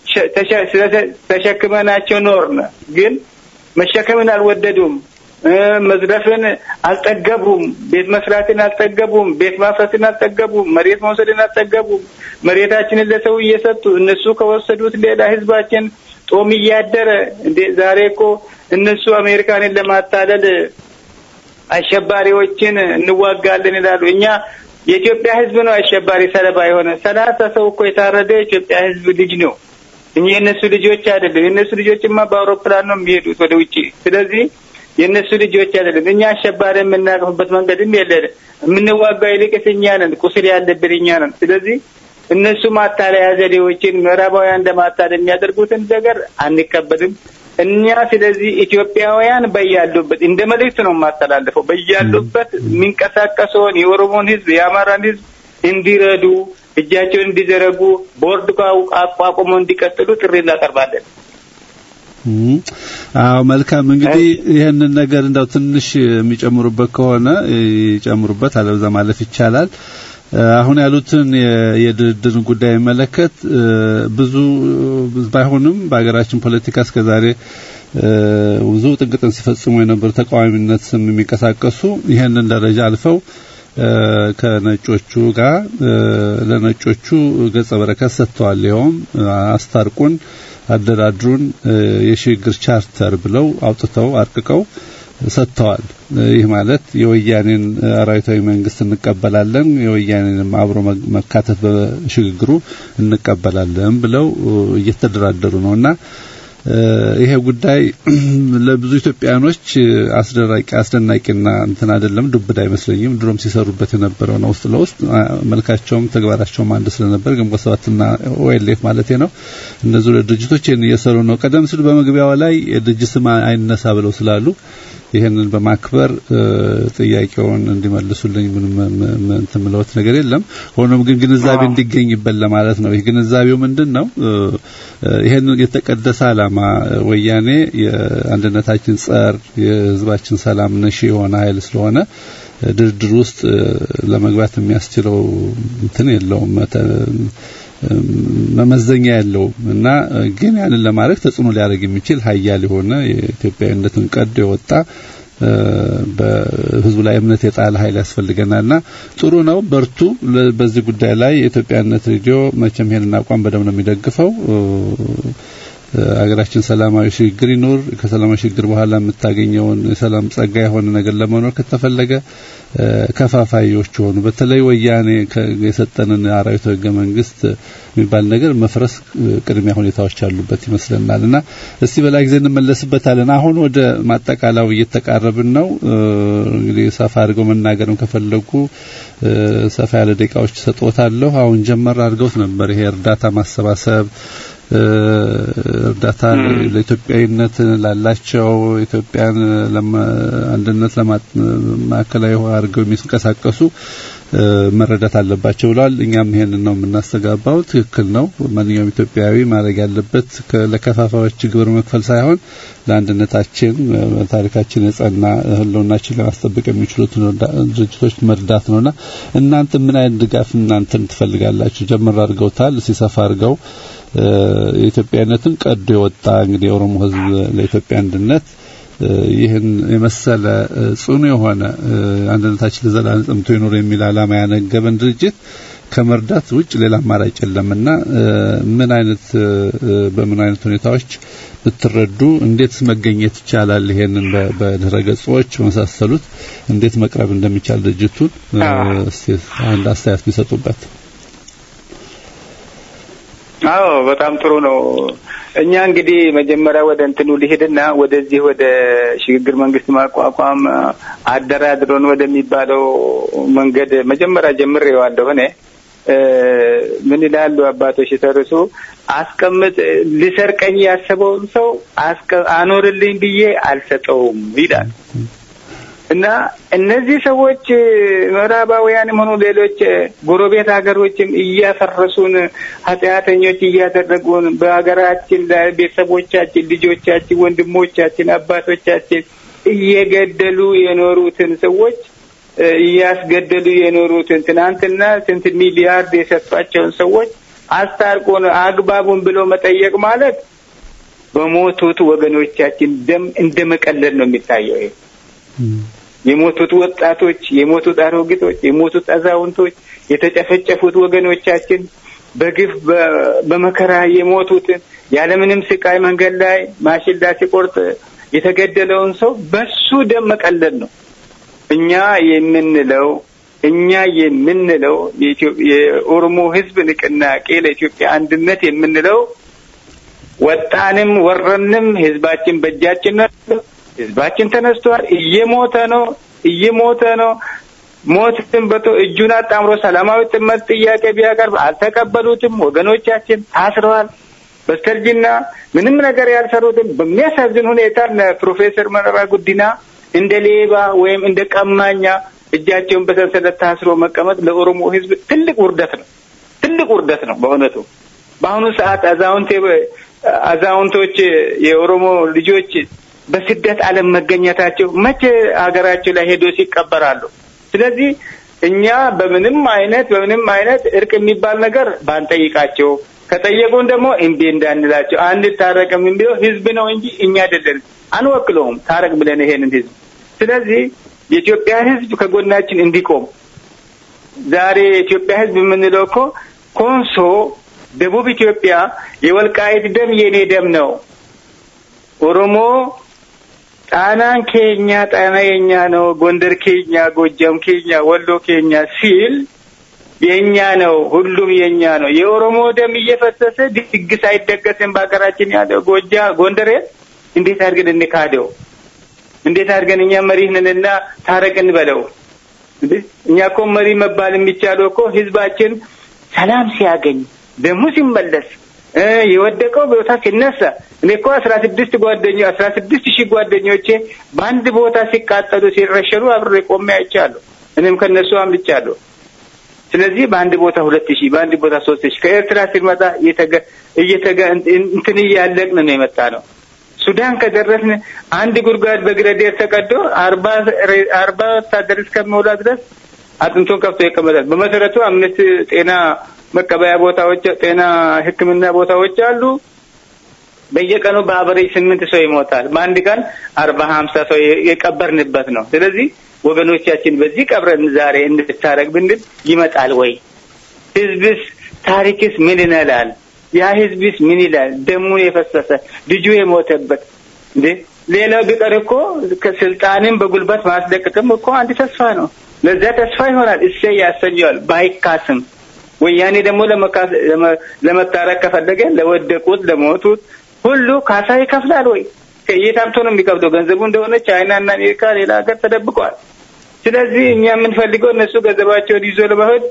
ተሸክመናቸው ኖርነ፣ ግን መሸከምን አልወደዱም። መዝረፍን አልጠገቡም፣ ቤት መስራትን አልጠገቡም፣ ቤት ማፍረስን አልጠገቡም፣ መሬት መውሰድን አልጠገቡም። መሬታችንን ለሰው እየሰጡ እነሱ ከወሰዱት ሌላ ህዝባችን ጦም እያደረ እንደ ዛሬ እኮ እነሱ አሜሪካንን ለማታለል አሸባሪዎችን እንዋጋለን ይላሉ። እኛ የኢትዮጵያ ህዝብ ነው አሸባሪ ሰለባ የሆነ። ሰላሳ ሰው እኮ የታረደ የኢትዮጵያ ህዝብ ልጅ ነው። እኛ የነሱ ልጆች አይደለም። የነሱ ልጆችማ በአውሮፕላን ነው የሚሄዱት ወደ ውጪ። ስለዚህ የነሱ ልጆች አይደለም። እኛ አሸባሪ የምናቀፍበት መንገድም የለም። የምንዋጋው ይልቅስ እኛ ነን፣ ቁስል ያለብን እኛ ነን። ስለዚህ እነሱ ማታለያ ዘዴዎችን ምዕራባውያን እንደማታለል የሚያደርጉትን ነገር አንቀበልም እኛ። ስለዚህ ኢትዮጵያውያን በያሉበት እንደ መልእክት ነው ማስተላለፈው፣ በያሉበት የሚንቀሳቀሰውን የኦሮሞን ህዝብ የአማራን ህዝብ እንዲረዱ፣ እጃቸውን እንዲዘረጉ፣ ቦርድ አቋቁሞ እንዲቀጥሉ ጥሪ እናቀርባለን። አዎ መልካም። እንግዲህ ይሄንን ነገር እንደው ትንሽ የሚጨምሩበት ከሆነ ይጨምሩበት፣ አለበዛ ማለፍ ይቻላል። አሁን ያሉትን የድርድር ጉዳይ መለከት ብዙ ባይሆንም በአገራችን ፖለቲካ እስከዛሬ ብዙ ጥንቅጥን ሲፈጽሙ የነበሩ ተቃዋሚነት ስም የሚንቀሳቀሱ ይሄንን ደረጃ አልፈው ከነጮቹ ጋር ለነጮቹ ገጸ በረከት ሰጥተዋል። ይኸውም አስታርቁን፣ አደራድሩን፣ የሽግግር ቻርተር ብለው አውጥተው አርቅቀው ሰጥተዋል። ይህ ማለት የወያኔን አራዊታዊ መንግስት እንቀበላለን፣ የወያኔንም አብሮ መካተት በሽግግሩ እንቀበላለን ብለው እየተደራደሩ ነውና ይሄ ጉዳይ ለብዙ ኢትዮጵያኖች አስደራቂ አስደናቂና እንትን አይደለም፣ ዱብዳ አይመስለኝም። ድሮም ሲሰሩበት የነበረው ነው። ውስጥ ለውስጥ መልካቸውም ተግባራቸውም አንድ ስለነበር ግንቦት ሰባትና ኦኤልኤፍ ማለት ነው እነዚህ ድርጅቶች እየሰሩ ነው። ቀደም ሲል በመግቢያው ላይ የድርጅት ስም አይነሳ ብለው ስላሉ ይሄንን በማክበር ጥያቄውን እንዲመልሱልኝ ምንም እንትን ምለውት ነገር የለም። ሆኖም ግን ግንዛቤ እንዲገኝበት ለማለት ነው። ይሄ ግንዛቤው ምንድነው? ይሄንን የተቀደሰ ዓላማ ወያኔ የአንድነታችን ጸር የህዝባችን ሰላም ነሽ የሆነ ኃይል ስለሆነ ድርድር ውስጥ ለመግባት የሚያስችለው እንትን የለውም፣ መመዘኛ ያለው እና ግን ያንን ለማድረግ ተጽዕኖ ሊያደርግ የሚችል ኃያል የሆነ የኢትዮጵያዊነትን ቀድ የወጣ በህዝቡ ላይ እምነት የጣለ ኃይል ያስፈልገናልና ጥሩ ነው። በርቱ። በዚህ ጉዳይ ላይ የኢትዮጵያነት ሬዲዮ መቼም ይሄንን አቋም በደም ነው የሚደግፈው። አገራችን ሰላማዊ ሽግግር ይኖር። ከሰላማዊ ሽግግር በኋላ የምታገኘውን የሰላም ጸጋ የሆነ ነገር ለመኖር ከተፈለገ ከፋፋዮች ሆኑ በተለይ ወያኔ የሰጠንን አራዊት ህገ መንግስት የሚባል ነገር መፍረስ ቅድሚያ ሁኔታዎች አሉበት ይመስለናልና እስቲ በላይ ጊዜ እንመለስበታለን። አሁን ወደ ማጠቃላው እየተቃረብን ነው። እንግዲህ ሰፋ አድርገው መናገርም ከፈለጉ ሰፋ ያለ ደቂቃዎች ሰጥቶታለሁ። አሁን ጀመር አድርገውት ነበር ይሄ እርዳታ ማሰባሰብ እርዳታ ለኢትዮጵያዊነት ላላቸው ኢትዮጵያን አንድነት ለማከላዩ አድርገው የሚንቀሳቀሱ መረዳት አለባቸው ብለዋል። እኛም ይሄንን ነው የምናስተጋባው። ትክክል ነው። ማንኛውም ኢትዮጵያዊ ማድረግ ያለበት ለከፋፋዮች ግብር መክፈል ሳይሆን ለአንድነታችን ታሪካችን የጸና ህልውናችን ለማስጠበቅ የሚችሉት ድርጅቶች መርዳት ነውና እናንተ ምን አይነት ድጋፍ እናንተን ትፈልጋላችሁ? ጀመር አድርገውታል። ሲሰፋ አድርገው የኢትዮጵያነትን ቀዶ የወጣ እንግዲህ የኦሮሞ ህዝብ ለኢትዮጵያ አንድነት ይህን የመሰለ ጽኑ የሆነ አንድነታችን ለዘላለም ጸንቶ ይኖር የሚል ዓላማ ያነገበን ድርጅት ከመርዳት ውጭ ሌላ አማራጭ የለምና ምን አይነት በምን አይነት ሁኔታዎች ብትረዱ እንዴት መገኘት ይቻላል? ይሄንን በድረ ገጾች መሳሰሉት እንዴት መቅረብ እንደሚቻል ድርጅቱን እስቲ አንድ አስተያየት ቢሰጡበት። አዎ በጣም ጥሩ ነው። እኛ እንግዲህ መጀመሪያ ወደ እንትኑ ሊሄድና ወደዚህ ወደ ሽግግር መንግስት ማቋቋም አደራድሮን ወደሚባለው መንገድ መጀመሪያ ጀምሬዋለሁ እኔ ምን ይላሉ አባቶች ተርሱ አስቀምጥ ሊሰርቀኝ ያሰበውን ሰው አኖርልኝ ብዬ አልሰጠውም ይላል እና እነዚህ ሰዎች ምዕራባውያንም ሆኑ ሌሎች ጎረቤት ሀገሮችም እያፈረሱን ኃጢአተኞች እያደረጉን በሀገራችን ላይ ቤተሰቦቻችን ልጆቻችን ወንድሞቻችን አባቶቻችን እየገደሉ የኖሩትን ሰዎች እያስገደሉ የኖሩትን ትናንትና ስንት ሚሊያርድ የሰጧቸውን ሰዎች አስታርቆን አግባቡን ብሎ መጠየቅ ማለት በሞቱት ወገኖቻችን ደም እንደመቀለድ ነው የሚታየው። ይሄ የሞቱት ወጣቶች የሞቱት አሮጊቶች የሞቱት አዛውንቶች የተጨፈጨፉት ወገኖቻችን በግፍ በመከራ የሞቱት ያለምንም ስቃይ መንገድ ላይ ማሽላ ሲቆርጥ የተገደለውን ሰው በሱ ደም መቀለድ ነው። እኛ የምንለው እኛ የምንለው የኦሮሞ ህዝብ ንቅናቄ ለኢትዮጵያ አንድነት የምንለው ወጣንም ወረንም ህዝባችን በእጃችን ነው። ህዝባችን ተነስቷል፣ እየሞተ ነው እየሞተ ነው። ሞትን በቶ እጁን አጣምሮ ሰላማዊ ጥመት ጥያቄ ቢያቀርብ አልተቀበሉትም። ወገኖቻችን ታስረዋል። በስተርጅና ምንም ነገር ያልሰሩትን በሚያሳዝን ሁኔታ ፕሮፌሰር መረራ ጉዲና እንደ ሌባ ወይም እንደ ቀማኛ እጃቸውን በሰንሰለት ታስሮ መቀመጥ ለኦሮሞ ህዝብ ትልቅ ውርደት ነው ትልቅ ውርደት ነው በእውነቱ። በአሁኑ ሰዓት አዛውንቴ አዛውንቶች የኦሮሞ ልጆች በስደት ዓለም መገኘታቸው መቼ ሀገራቸው ላይ ሄዶ ሲቀበራሉ? ስለዚህ እኛ በምንም አይነት በምንም አይነት እርቅ የሚባል ነገር ባንጠይቃቸው ከጠየቁን ደግሞ እምቢ እንዳንላቸው አንድ ታረቅም የሚለው ህዝብ ነው እንጂ እኛ አይደለንም፣ አንወክለውም ታረቅ ብለን ይሄንን ህዝብ። ስለዚህ የኢትዮጵያ ህዝብ ከጎናችን እንዲቆም ዛሬ የኢትዮጵያ ህዝብ የምንለው እኮ ኮንሶ ደቡብ ኢትዮጵያ የወልቃይት ደም የኔ ደም ነው፣ ኦሮሞ ጣናን ኬኛ ጣና የኛ ነው፣ ጎንደር ኬኛ፣ ጎጃም ኬኛ፣ ወሎ ኬኛ ሲል የኛ ነው፣ ሁሉም የኛ ነው። የኦሮሞ ደም እየፈሰሰ ድግስ አይደገስም በአገራችን ያለው ጎጃ ጎንደር እንዴት አድርገን እንካደው? እንዴት አድርገን እኛ መሪ ነንና ታረቅን በለው? እኛ እኮ መሪ መባል የሚቻለው እኮ ህዝባችን ሰላም ሲያገኝ ደሙ ሲመለስ የወደቀው ቦታ ሲነሳ። እኔ እኮ አስራ ስድስት ጓደኞች አስራ ስድስት ሺህ ጓደኞቼ በአንድ ቦታ ሲቃጠሉ ሲረሸኑ አብሬ ቆሜ አይቻለሁ። እኔም ከነሱ አምልጫለሁ። ስለዚህ በአንድ ቦታ ሁለት ሺህ በአንድ ቦታ ሶስት ሺህ ከኤርትራ ሲመጣ እየተገ እየተገ እንትን እያለቅን ነው የመጣ ነው። ሱዳን ከደረስን አንድ ጉርጓድ በግሬዴር ተቀዶ አርባ አርባ ወታደር እስከሚሞላ ድረስ አጥንቶን ከፍቶ ይቀመጣል። በመሰረቱ አምስት ጤና መቀበያ ቦታዎች ጤና ሕክምና ቦታዎች አሉ። በየቀኑ በአቨሬጅ ስምንት ሰው ይሞታል። በአንድ ቀን አርባ ሃምሳ ሰው የቀበርንበት ነው። ስለዚህ ወገኖቻችን በዚህ ቀብረን ዛሬ እንድታረግ ብንል ይመጣል ወይ? ህዝብስ ታሪክስ ምን ይላል? ያ ህዝብስ ምን ይላል? ደሙን የፈሰሰ ልጁ የሞተበት እንዴ! ሌላው ቢቀር እኮ ከስልጣንን በጉልበት ማስለቀቅም እኮ አንድ ተስፋ ነው። ለዛ ተስፋ ይሆናል እሰይ ያሰኛል ባይካስም። ወያኔ ደግሞ ለመካስ ለመታረቅ ከፈለገ ለወደቁት ለሞቱት ሁሉ ካሳ ይከፍላል ወይ? ከየታምቶ ነው የሚከፍለው? ገንዘቡ እንደሆነ ቻይና እና አሜሪካ ሌላ ሀገር ተደብቀዋል። ስለዚህ እኛ የምንፈልገው እነሱ ገንዘባቸውን ይዞ ለመሄድ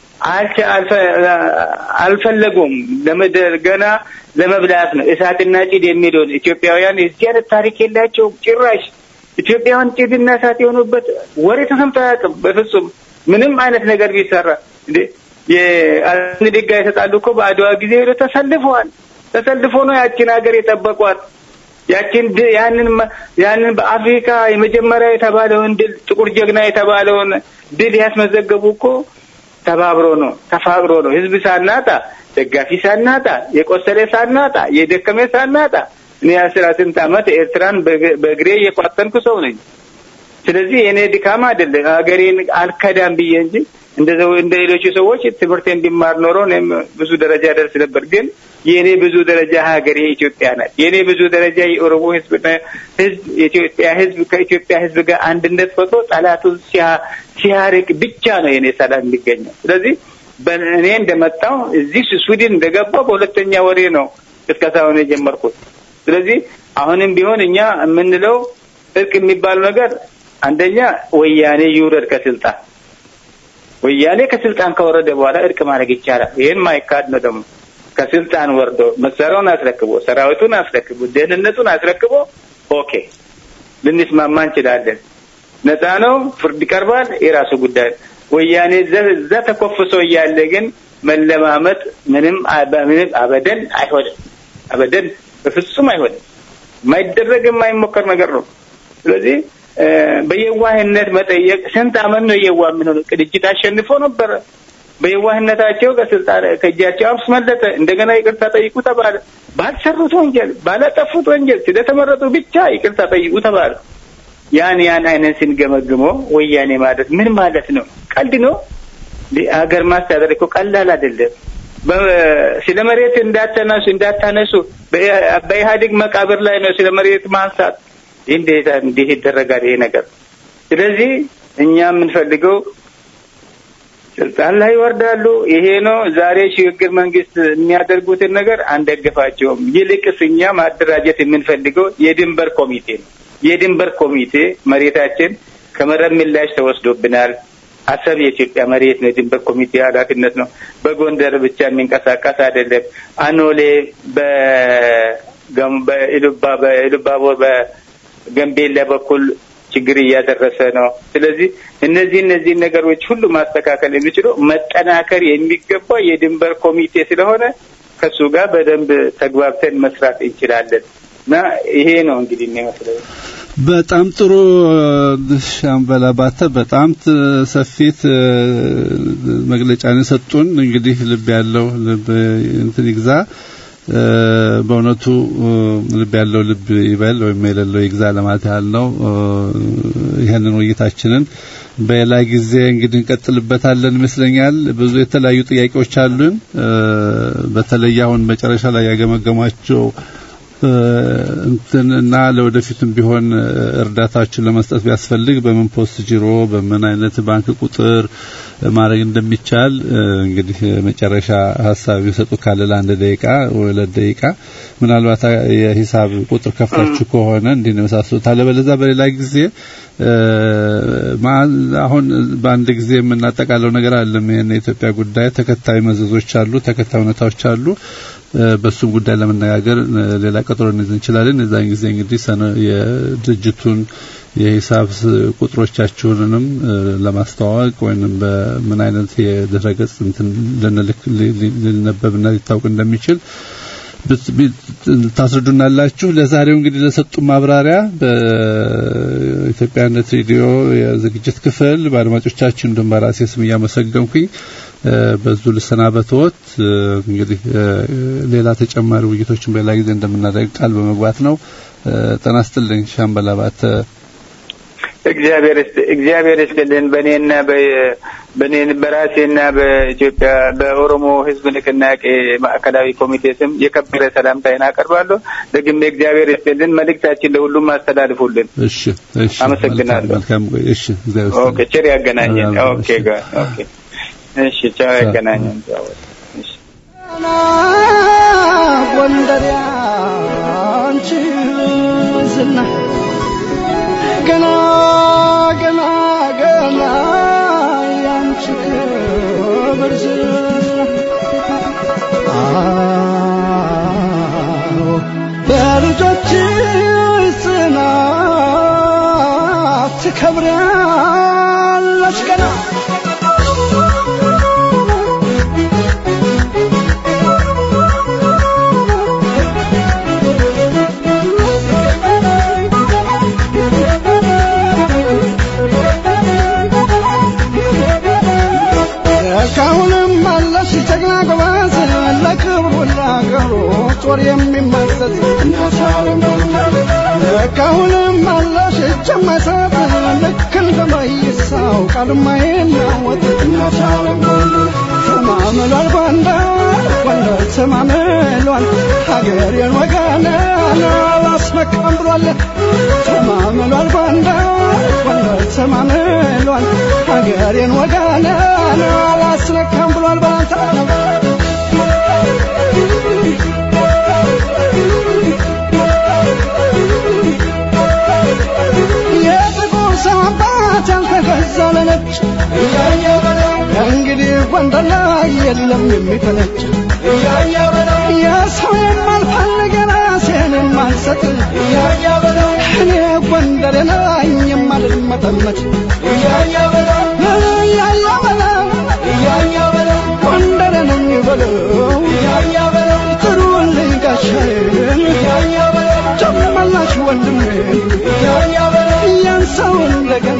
አልፈለጉም። ለመደር ገና ለመብላት ነው እሳትና ጭድ የሚሉን ኢትዮጵያውያን። እዚህ አይነት ታሪክ የላቸውም ጭራሽ። ኢትዮጵያውያን ጭድና እሳት የሆኑበት ወሬ ተሰምቶ አያውቅም በፍጹም። ምንም አይነት ነገር ቢሰራ እንዴ የአንዲጋ የተጣሉ እኮ በአድዋ ጊዜ ሄዶ ተሰልፈዋል። ተሰልፎ ነው ያቺን ሀገር የጠበቋት። ያቺን ያንን ያንን በአፍሪካ የመጀመሪያ የተባለውን ድል ጥቁር ጀግና የተባለውን ድል ያስመዘገቡ እኮ ተባብሮ ነው ተፋብሮ ነው። ህዝብ ሳናጣ ደጋፊ ሳናጣ የቆሰለ ሳናጣ የደከመ ሳናጣ እኔ አስራ ስምንት ዓመት ኤርትራን በእግሬ የቋጠንኩ ሰው ነኝ። ስለዚህ የኔ ድካም አይደለም ሀገሬን አልከዳም ብዬ እንጂ እንደው እንደ ሌሎች ሰዎች ትምህርት እንዲማር ኖሮ እኔም ብዙ ደረጃ ደርስ ነበር። ግን የኔ ብዙ ደረጃ ሀገሬ ኢትዮጵያ ናት። የኔ ብዙ ደረጃ የኦሮሞ ህዝብ ህዝብ የኢትዮጵያ ህዝብ ከኢትዮጵያ ህዝብ ጋር አንድነት ፈጥሮ ጠላቱን ሲያርቅ ብቻ ነው የኔ ሰላም የሚገኘው። ስለዚህ በእኔ እንደመጣው እዚህ ስዊድን እንደገባው በሁለተኛ ወሬ ነው እስከታውን የጀመርኩት ስለዚህ አሁንም ቢሆን እኛ የምንለው እርቅ የሚባል ነገር አንደኛ ወያኔ ይውረድ ከስልጣን ወያኔ ከስልጣን ከወረደ በኋላ እርቅ ማድረግ ይቻላል ይሄን ማይካድ ነው ደግሞ ከስልጣን ወርዶ መሰራውን አስረክቦ ሰራዊቱን አስረክቦ ደህንነቱን አስረክቦ ኦኬ ልንስማማ እንችላለን ነፃ ነው ፍርድ ይቀርባል የራሱ ጉዳይ ወያኔ ዘዛ ተኮፍሶ ያለ ግን መለማመጥ ምንም ምንም አበደን አይሆንም አበደን በፍጹም አይሆንም ማይደረግ የማይሞከር ነገር ነው ስለዚህ በየዋህነት መጠየቅ ስንት አመት ነው የዋ ምን ነው ቅድጅት አሸንፎ ነበር በየዋህነታቸው ከስልጣን ከጃቸው አብስመለጠ እንደገና ይቅርታ ጠይቁ ተባለ ባልሰሩት ወንጀል ባላጠፉት ወንጀል ስለተመረጡ ብቻ ይቅርታ ጠይቁ ተባለ ያን ያን አይነት ሲንገመግሞ ወያኔ ማለት ምን ማለት ነው ቀልድ ነው ለአገር ማስተዳደር እኮ ቀላል አይደለም ስለመሬት እንዳተናሱ እንዳታነሱ በኢህአዴግ መቃብር ላይ ነው ስለመሬት ማንሳት እንዴት እንዴት ይደረጋል ይሄ ነገር ስለዚህ እኛ የምንፈልገው ስልጣን ላይ ወርዳሉ ይሄ ነው ዛሬ ሽግግር መንግስት የሚያደርጉትን ነገር አንደግፋቸውም ይልቅስ እኛ ማደራጀት የምንፈልገው የድንበር ኮሚቴ ነው የድንበር ኮሚቴ መሬታችን ከመረብ ምላሽ ተወስዶብናል አሰብ የኢትዮጵያ መሬት ነው የድንበር ኮሚቴ ኃላፊነት ነው በጎንደር ብቻ የሚንቀሳቀስ አይደለም አኖሌ በገምበ ኢሉባ በኢሉባቦ በገምቤላ በኩል ችግር እያደረሰ ነው ስለዚህ እነዚህ እነዚህ ነገሮች ሁሉ ማስተካከል የሚችለው መጠናከር የሚገባው የድንበር ኮሚቴ ስለሆነ ከሱ ጋር በደንብ ተግባብተን መስራት እንችላለን እና ይሄ ነው እንግዲህ የሚመስለው በጣም ጥሩ ሻምበል አባተ በጣም ሰፊት መግለጫን ሰጡን እንግዲህ ልብ ያለው ልብ እንትን ይግዛ በእውነቱ ልብ ያለው ልብ ይበል ወይ የሌለው ይግዛ ለማለት ያለው ይሄንን ውይይታችንን በሌላ ጊዜ እንግዲህ እንቀጥልበታለን ይመስለኛል ብዙ የተለያዩ ጥያቄዎች አሉን በተለይ አሁን መጨረሻ ላይ ያገመገሟቸው እንትና ለወደፊትም ቢሆን እርዳታችን ለመስጠት ቢያስፈልግ በምን ፖስት ጂሮ በምን አይነት ባንክ ቁጥር ማድረግ እንደሚቻል እንግዲህ መጨረሻ ሐሳብ ይሰጡ ካለ ለአንድ ደቂቃ ወይ ለደቂቃ ምናልባት የሂሳብ ቁጥር ከፍታችሁ ከሆነ እንዲህ ነው ሳስቶታ ለበለዛ በሌላ ጊዜ አሁን በአንድ ጊዜ የምናጠቃለው ነገር አለ የኢትዮጵያ ጉዳይ ተከታይ መዘዞች አሉ ተከታይ ሁኔታዎች አሉ በሱም ጉዳይ ለመነጋገር ሌላ ቀጠሮ እንይዝ እንችላለን እዛን ጊዜ እንግዲህ የድርጅቱን የሂሳብ ቁጥሮቻችሁንም ለማስተዋወቅ ወይንም በምን አይነት የድረገጽ እንትን ለነልክ ለነበብና ሊታወቅ እንደሚችል ታስረዱናላችሁ ለዛሬው እንግዲህ ለሰጡ ማብራሪያ በኢትዮጵያነት ሬዲዮ የዝግጅት ክፍል በአድማጮቻችን ድንበራሴ ስም ያመሰግንኩኝ በዙ ልሰናበቶት እንግዲህ ሌላ ተጨማሪ ውይይቶችን በሌላ ጊዜ እንደምናደርግ ቃል በመግባት ነው ተናስተልኝ ሻምበል አባተ እግዚአብሔር እግዚአብሔር ይስጥልን በእኔና በእኔን በራሴና በኢትዮጵያ በኦሮሞ ህዝብ ንቅናቄ ማዕከላዊ ኮሚቴ ስም የከበረ ሰላምታዬን አቀርባለሁ ደግሜ እግዚአብሔር ይስጥልን መልእክታችን ለሁሉም አስተላልፉልን እሺ እሺ አመሰግናለሁ መልካም እሺ እግዚአብሔር ኦኬ ቸር ያገናኘን ኦኬ ኦኬ እሺ ቻው ያገናኘን ቻው እሺ ጎንደር አንቺ ዝና ገና ገና ገና ያንቺ ክብር በልጆች ጽናት ትከብራለች ገና ካሁንም አለሽ ጀግና ጎበዝ ለክብሩ ለአገሩ ጦር የሚመሰጥ ካሁንም አለሽ ጀማሰጥ ልክ እንደማይሳው ቃልማይናወጥ ተማምሏል ጎንደር ጎንደር ተማምሏል ሀገሬን ወገኔን አላስመካም ብሏል ተማምሏል ጎንደር ጎንደር ተማምሏል ሀገሬን ወገኔን አላስመካም ብሏል የሚፈነጭ እንግዲህ ጎንደር ላይ የለም የሚፈነጭ የሰው የማልፈልግ ራሴን የማልሰጥ እኔ ጎንደር ነኝ የማልመጠመጥ እያያ በለው ጎንደር ነኝ በለው ጥሩልኝ ጋሻዬን ጨመላሽ ወንድሜን ያንሰው እንደገና።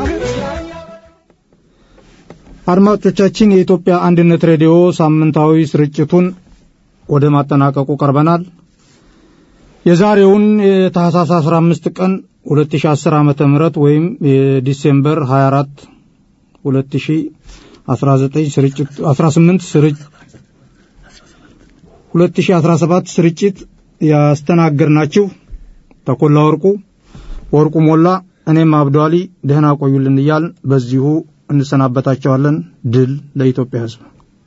አድማጮቻችን የኢትዮጵያ አንድነት ሬዲዮ ሳምንታዊ ስርጭቱን ወደ ማጠናቀቁ ቀርበናል። የዛሬውን የታህሳስ አስራ አምስት ቀን ሁለት ሺህ አስር ዓመተ ምህረት ወይም የዲሴምበር ሃያ አራት ሁለት ሺህ አስራ ዘጠኝ ስርጭት አስራ ስምንት ስርጭት ሁለት ሺህ አስራ ሰባት ስርጭት ያስተናገርናችሁ ተቆላ ወርቁ ወርቁ ሞላ እኔም አብዱአሊ ደህና ቆዩልን እያልን በዚሁ እንሰናበታቸዋለን። ድል ለኢትዮጵያ ሕዝብ።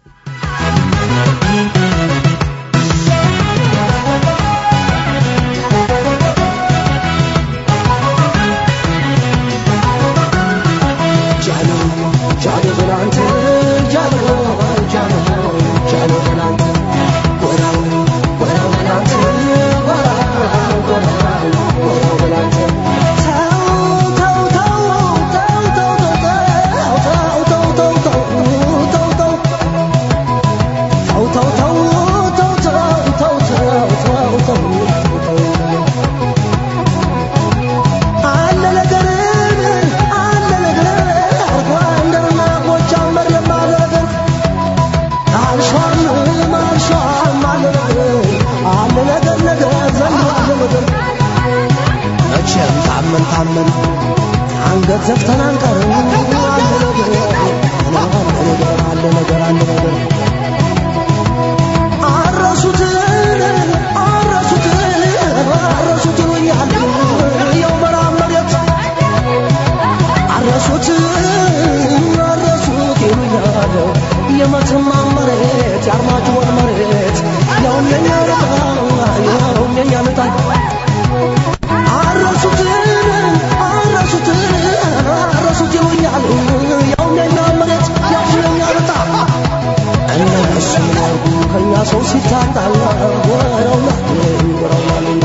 አንገት ዘፍተን አንቀርም አለ ነገር አለ ነገር አለ ነገር አረሱት አረሱት አረሱት ይላል የው መራመሪያት አረሱት አረሱት ይላል የመተማ መሬት ያርማጭሆን መሬት ያው የኛ ያው የኛ መጣ አረሱት አረሱት አረሱት ይሉኛል ያው የኛ መሬት ያው የኛ መጣ እነሱ ነው ከኛ ሰው ሲታጣላ ወራውላ ወራውላ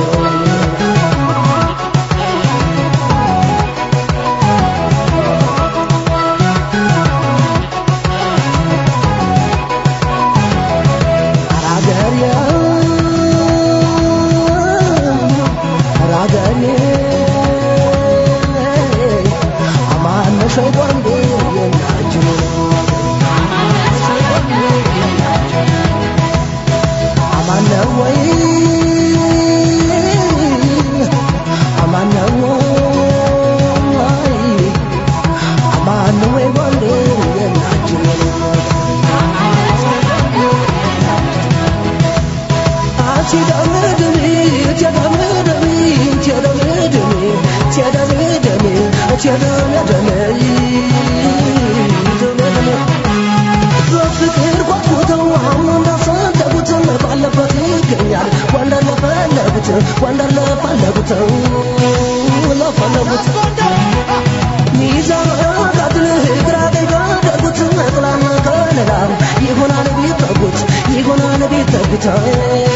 ወንደር ለፈለጉት ለፈለጉት ሚዛን አጋድል ግራ ደጋደጉት ጥላና ከለላ ይሆናል ቢጠጉት ይሆናል ቢጠጉት